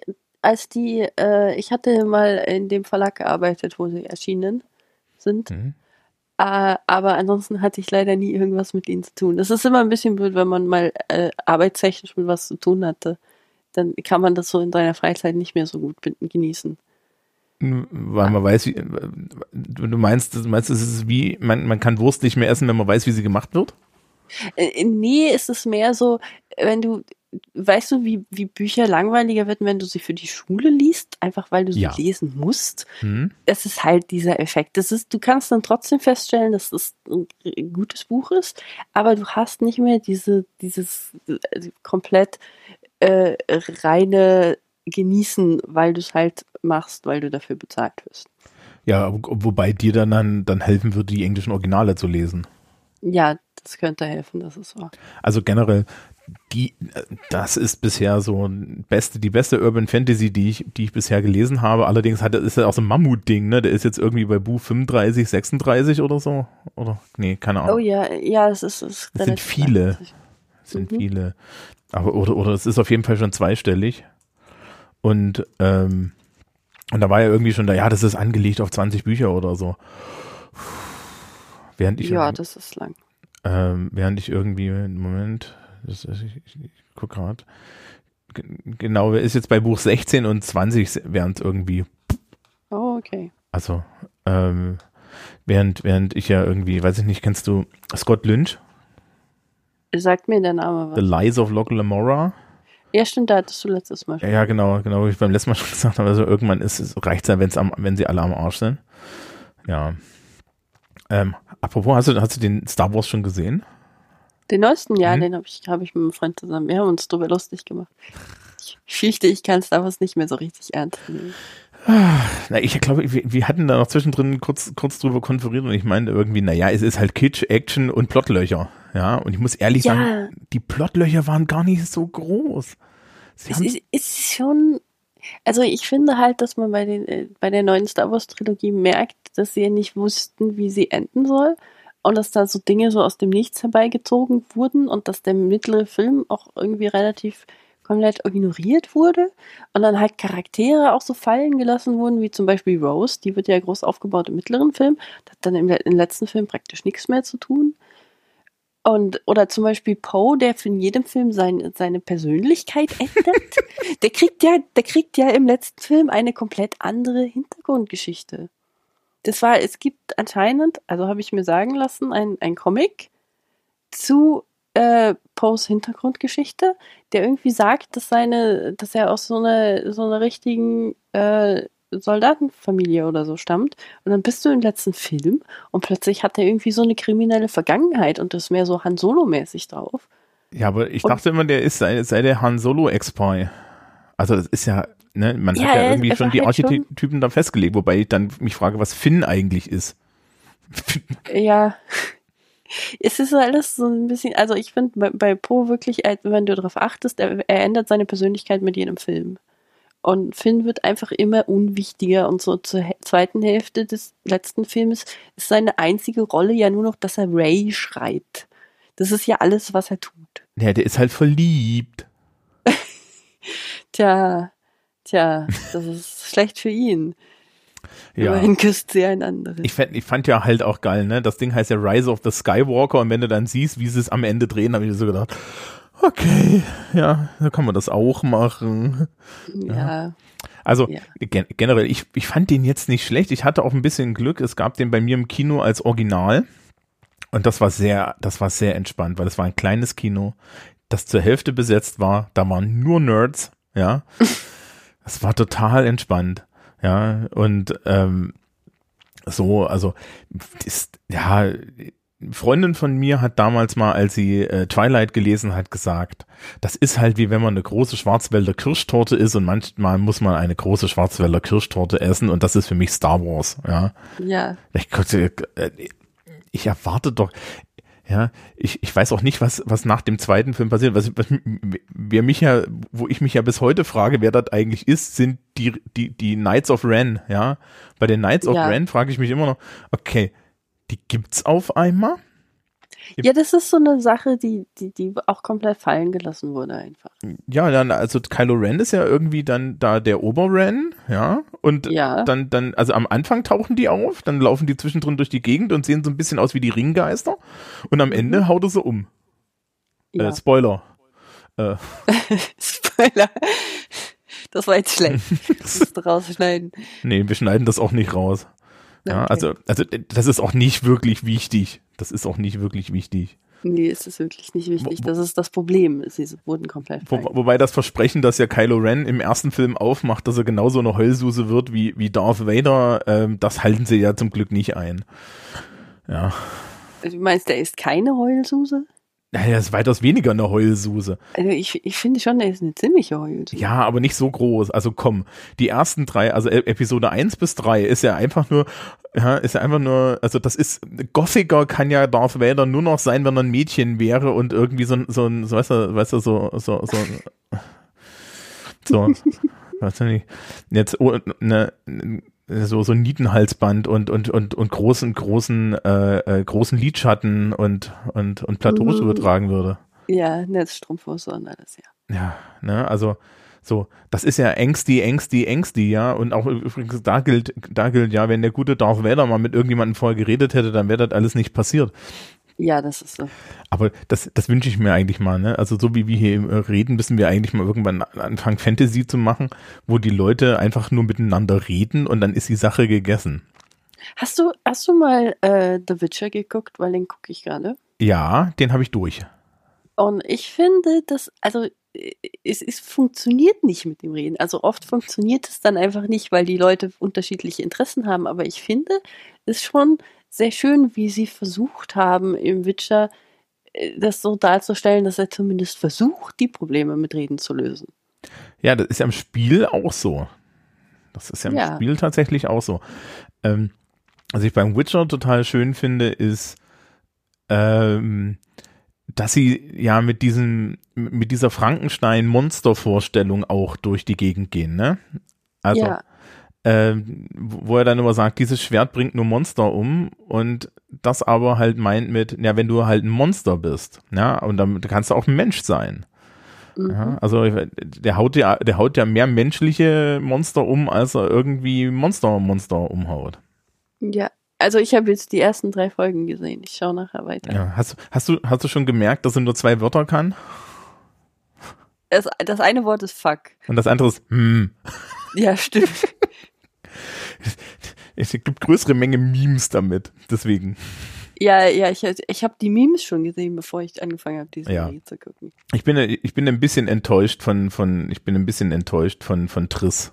ich hatte mal in dem Verlag gearbeitet, wo sie erschienen sind, aber ansonsten hatte ich leider nie irgendwas mit ihnen zu tun. Das ist immer ein bisschen blöd, wenn man mal arbeitstechnisch mit was zu tun hatte. Dann kann man das so in seiner Freizeit nicht mehr so gut genießen. Weil man weiß, du meinst, es ist wie, man kann Wurst nicht mehr essen, wenn man weiß, wie sie gemacht wird? Nee, es ist mehr so, wenn du, weißt du, wie Bücher langweiliger werden, wenn du sie für die Schule liest, einfach weil du sie lesen musst. Es ist halt dieser Effekt. Du kannst dann trotzdem feststellen, dass es ein gutes Buch ist, aber du hast nicht mehr dieses komplett reine Genießen, weil du es halt machst, weil du dafür bezahlt wirst. Ja, wobei dir dann helfen würde, die englischen Originale zu lesen. Ja, das könnte helfen, das ist wahr. Also generell, das ist bisher so die beste Urban Fantasy, die ich bisher gelesen habe. Allerdings ist ja auch so ein Mammut-Ding, ne? Der ist jetzt irgendwie bei Buch 35, 36 oder so. Oder? Nee, keine Ahnung. Oh ja, es sind viele. Es sind viele. Aber, oder es ist auf jeden Fall schon zweistellig. Und da war ja irgendwie schon das ist angelegt auf 20 Bücher oder so. Das ist lang. Während ich irgendwie, Moment, ich guck gerade, genau, ist jetzt bei Buch 16 und 20 während irgendwie. Oh, okay. Also, während ich ja irgendwie, weiß ich nicht, kennst du Scott Lynch? Sagt mir der Name The was. Lies of Locke Lamora. Ja, stimmt, da hattest du letztes Mal schon. Ja, genau, wie ich beim letzten Mal schon gesagt habe. Also irgendwann reicht's ja, wenn sie alle am Arsch sind. Ja. Apropos, hast du den Star Wars schon gesehen? Den neuesten, ja, den habe ich mit einem Freund zusammen. Wir haben uns drüber lustig gemacht. Ich fürchte, ich kann Star Wars nicht mehr so richtig ernst nehmen. Na, ich glaube, wir hatten da noch zwischendrin kurz drüber konferiert und ich meinte irgendwie, naja, es ist halt Kitsch, Action und Plotlöcher. Ja, und ich muss ehrlich sagen, die Plotlöcher waren gar nicht so groß. Es ist schon, also ich finde halt, dass man bei der neuen Star Wars Trilogie merkt, dass sie ja nicht wussten, wie sie enden soll und dass da so Dinge so aus dem Nichts herbeigezogen wurden und dass der mittlere Film auch irgendwie relativ komplett ignoriert wurde und dann halt Charaktere auch so fallen gelassen wurden, wie zum Beispiel Rose, die wird ja groß aufgebaut im mittleren Film, das hat dann im letzten Film praktisch nichts mehr zu tun. Oder zum Beispiel Poe, der in jedem Film seine Persönlichkeit ändert. Der kriegt ja im letzten Film eine komplett andere Hintergrundgeschichte. Es gibt anscheinend, also habe ich mir sagen lassen, ein Comic zu Poes Hintergrundgeschichte, der irgendwie sagt, dass er aus so einer richtigen Soldatenfamilie oder so stammt. Und dann bist du im letzten Film und plötzlich hat er irgendwie so eine kriminelle Vergangenheit und ist mehr so Han Solo-mäßig drauf. Ja, aber ich dachte immer, sei der Han Solo-Ex-Boy. Also das ist ja, ne, man hat ja irgendwie schon die Archetypen da festgelegt, wobei ich dann mich frage, was Finn eigentlich ist. Ja. Es ist alles so ein bisschen, also ich finde bei Poe wirklich, wenn du darauf achtest, er ändert seine Persönlichkeit mit jedem Film. Und Finn wird einfach immer unwichtiger und so zur zweiten Hälfte des letzten Films ist seine einzige Rolle ja nur noch, dass er Rey schreibt. Das ist ja alles, was er tut. Ja, der ist halt verliebt. Tja, das ist schlecht für ihn. Ja. Immerhin küsst sie einen anderen. Ich fand ja halt auch geil, ne? Das Ding heißt ja Rise of the Skywalker und wenn du dann siehst, wie sie es am Ende drehen, habe ich so gedacht, okay, ja, da kann man das auch machen. Ja. Also generell, ich fand den jetzt nicht schlecht. Ich hatte auch ein bisschen Glück. Es gab den bei mir im Kino als Original und das war sehr entspannt, weil es war ein kleines Kino, das zur Hälfte besetzt war. Da waren nur Nerds, ja. Das war total entspannt, ja. Und so, also Freundin von mir hat damals mal, als sie Twilight gelesen hat, gesagt, das ist halt wie wenn man eine große Schwarzwälder Kirschtorte isst und manchmal muss man eine große Schwarzwälder Kirschtorte essen und das ist für mich Star Wars, ja. Ja. Ich erwarte doch, ja, ich weiß auch nicht, was nach dem zweiten Film passiert. Wo ich mich ja bis heute frage, wer das eigentlich ist, sind die Knights of Ren, ja. Bei den Knights of Ren frage ich mich immer noch, okay, die gibt's auf einmal? Ja, das ist so eine Sache, die auch komplett fallen gelassen wurde einfach. Ja, dann, also Kylo Ren ist ja irgendwie dann da der Ober-Ren, ja, und dann, also am Anfang tauchen die auf, dann laufen die zwischendrin durch die Gegend und sehen so ein bisschen aus wie die Ringgeister und am Ende haut er sie um. Ja. Spoiler. Spoiler. Das war jetzt schlecht. Das musst du rausschneiden. Nee, wir schneiden das auch nicht raus. Ja, okay. Also das ist auch nicht wirklich wichtig. Nee, es ist wirklich nicht wichtig. Das ist das Problem. Sie wurden komplett wobei das Versprechen, dass ja Kylo Ren im ersten Film aufmacht, dass er genauso eine Heulsuse wird wie Darth Vader, das halten sie ja zum Glück nicht ein. Ja. Du meinst, er ist keine Heulsuse? Naja, er ist weitaus weniger eine Heulsuse. Also ich finde schon, er ist eine ziemliche Heulsuse. Ja, aber nicht so groß. Also komm, die ersten 3, also Episode 1 bis 3 ist ja einfach nur, also das ist, Gothiker kann ja Darth Vader nur noch sein, wenn er ein Mädchen wäre und irgendwie so, weißt du, weißt du nicht, jetzt, so ein Nietenhalsband und großen Lidschatten und Plateaus übertragen würde. Ja, Netzstrumpfhose und alles, ja. Ja, ne, also so, das ist ja Ängsti, ja, und auch übrigens da gilt ja, wenn der gute Darth Vader mal mit irgendjemandem vorher geredet hätte, dann wäre das alles nicht passiert. Ja, das ist so. Aber das wünsche ich mir eigentlich mal, ne? Also so wie wir hier reden, müssen wir eigentlich mal irgendwann anfangen, Fantasy zu machen, wo die Leute einfach nur miteinander reden und dann ist die Sache gegessen. Hast du mal The Witcher geguckt? Weil den gucke ich gerade. Ja, den habe ich durch. Und ich finde, es funktioniert nicht mit dem Reden. Also oft funktioniert es dann einfach nicht, weil die Leute unterschiedliche Interessen haben. Aber ich finde es schon sehr schön, wie sie versucht haben, im Witcher das so darzustellen, dass er zumindest versucht, die Probleme mit Reden zu lösen. Ja, das ist ja im Spiel auch so. Das ist ja im Spiel tatsächlich auch so. Was ich beim Witcher total schön finde, ist, dass sie ja mit dieser Frankenstein-Monster-Vorstellung auch durch die Gegend gehen, ne? Also, wo er dann immer sagt, dieses Schwert bringt nur Monster um und das aber halt meint mit, ja, wenn du halt ein Monster bist, ja, und dann kannst du auch ein Mensch sein. Mhm. Ja, also der haut ja mehr menschliche Monster um, als er irgendwie Monster umhaut. Ja. Also ich habe jetzt die ersten 3 Folgen gesehen. Ich schaue nachher weiter. Ja, hast du schon gemerkt, dass er nur 2 Wörter kann? Das eine Wort ist fuck. Und das andere ist Ja, stimmt. Es gibt größere Menge Memes damit, deswegen. Ja, ich habe die Memes schon gesehen, bevor ich angefangen habe, diese Serie zu gucken. Ich bin ein bisschen enttäuscht von Triss.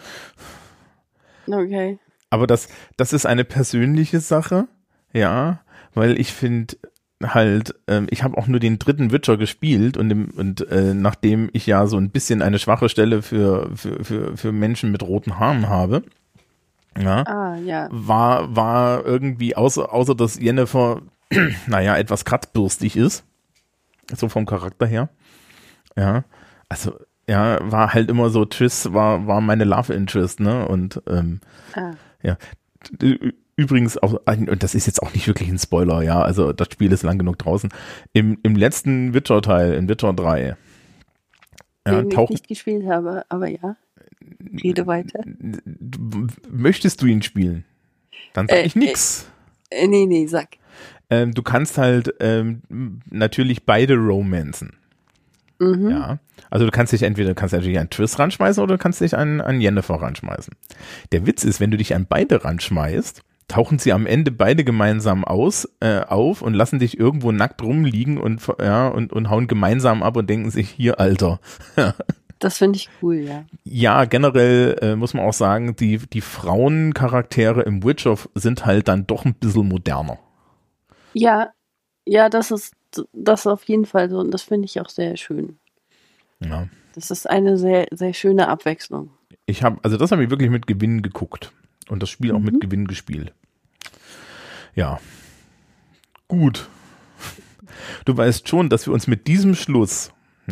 Okay. Aber das ist eine persönliche Sache, ja, weil ich finde halt, ich habe auch nur den 3. Witcher gespielt und nachdem ich ja so ein bisschen eine schwache Stelle für Menschen mit roten Haaren habe, ja. War irgendwie, außer dass Yennefer, naja, etwas kratzbürstig ist, so vom Charakter her, ja, also, ja, war halt immer so, Triss war meine Love Interest, ne, und, ja, übrigens auch, und das ist jetzt auch nicht wirklich ein Spoiler, ja, also das Spiel ist lang genug draußen, im letzten Witcher-Teil, in Witcher 3, den ich nicht gespielt habe, aber ja. Rede weiter. Möchtest du ihn spielen? Dann sag ich nix. Nee, sag. Du kannst halt natürlich beide romanzen. Mhm. Ja. Also du kannst natürlich an Triss ranschmeißen oder du kannst dich an Yennefer ranschmeißen. Der Witz ist, wenn du dich an beide ranschmeißt, tauchen sie am Ende beide gemeinsam auf und lassen dich irgendwo nackt rumliegen und hauen gemeinsam ab und denken sich, hier, Alter. Das finde ich cool, ja. Ja, generell muss man auch sagen, die Frauencharaktere im Witcher sind halt dann doch ein bisschen moderner. Ja, das ist auf jeden Fall so und das finde ich auch sehr schön. Ja. Das ist eine sehr, sehr schöne Abwechslung. Das habe ich wirklich mit Gewinn geguckt und das Spiel auch mit Gewinn gespielt. Ja. Gut. Du weißt schon, dass wir uns mit diesem Schluss,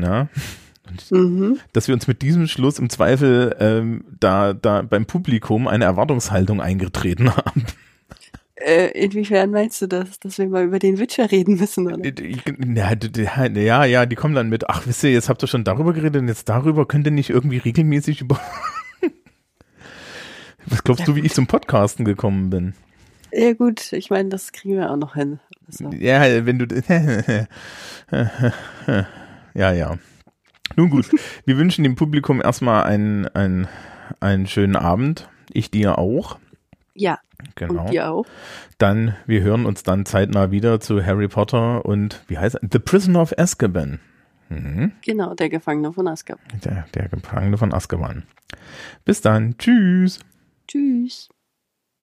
dass wir uns mit diesem Schluss im Zweifel da beim Publikum eine Erwartungshaltung eingetreten haben. Inwiefern meinst du das, dass wir mal über den Witcher reden müssen? Oder? Ja, die kommen dann mit, ach, wisst ihr, jetzt habt ihr schon darüber geredet und jetzt darüber, könnt ihr nicht irgendwie regelmäßig über... Was glaubst du, wie ich zum Podcasten gekommen bin? Ja gut, ich meine, das kriegen wir auch noch hin. So. Ja, wenn du... Ja. Nun gut, wir wünschen dem Publikum erstmal einen schönen Abend. Ich dir auch. Ja, genau. Und dir auch. Dann, wir hören uns dann zeitnah wieder zu Harry Potter und, wie heißt er? The Prisoner of Azkaban. Genau, der Gefangene von Azkaban. Der Gefangene von Azkaban. Bis dann. Tschüss. Tschüss.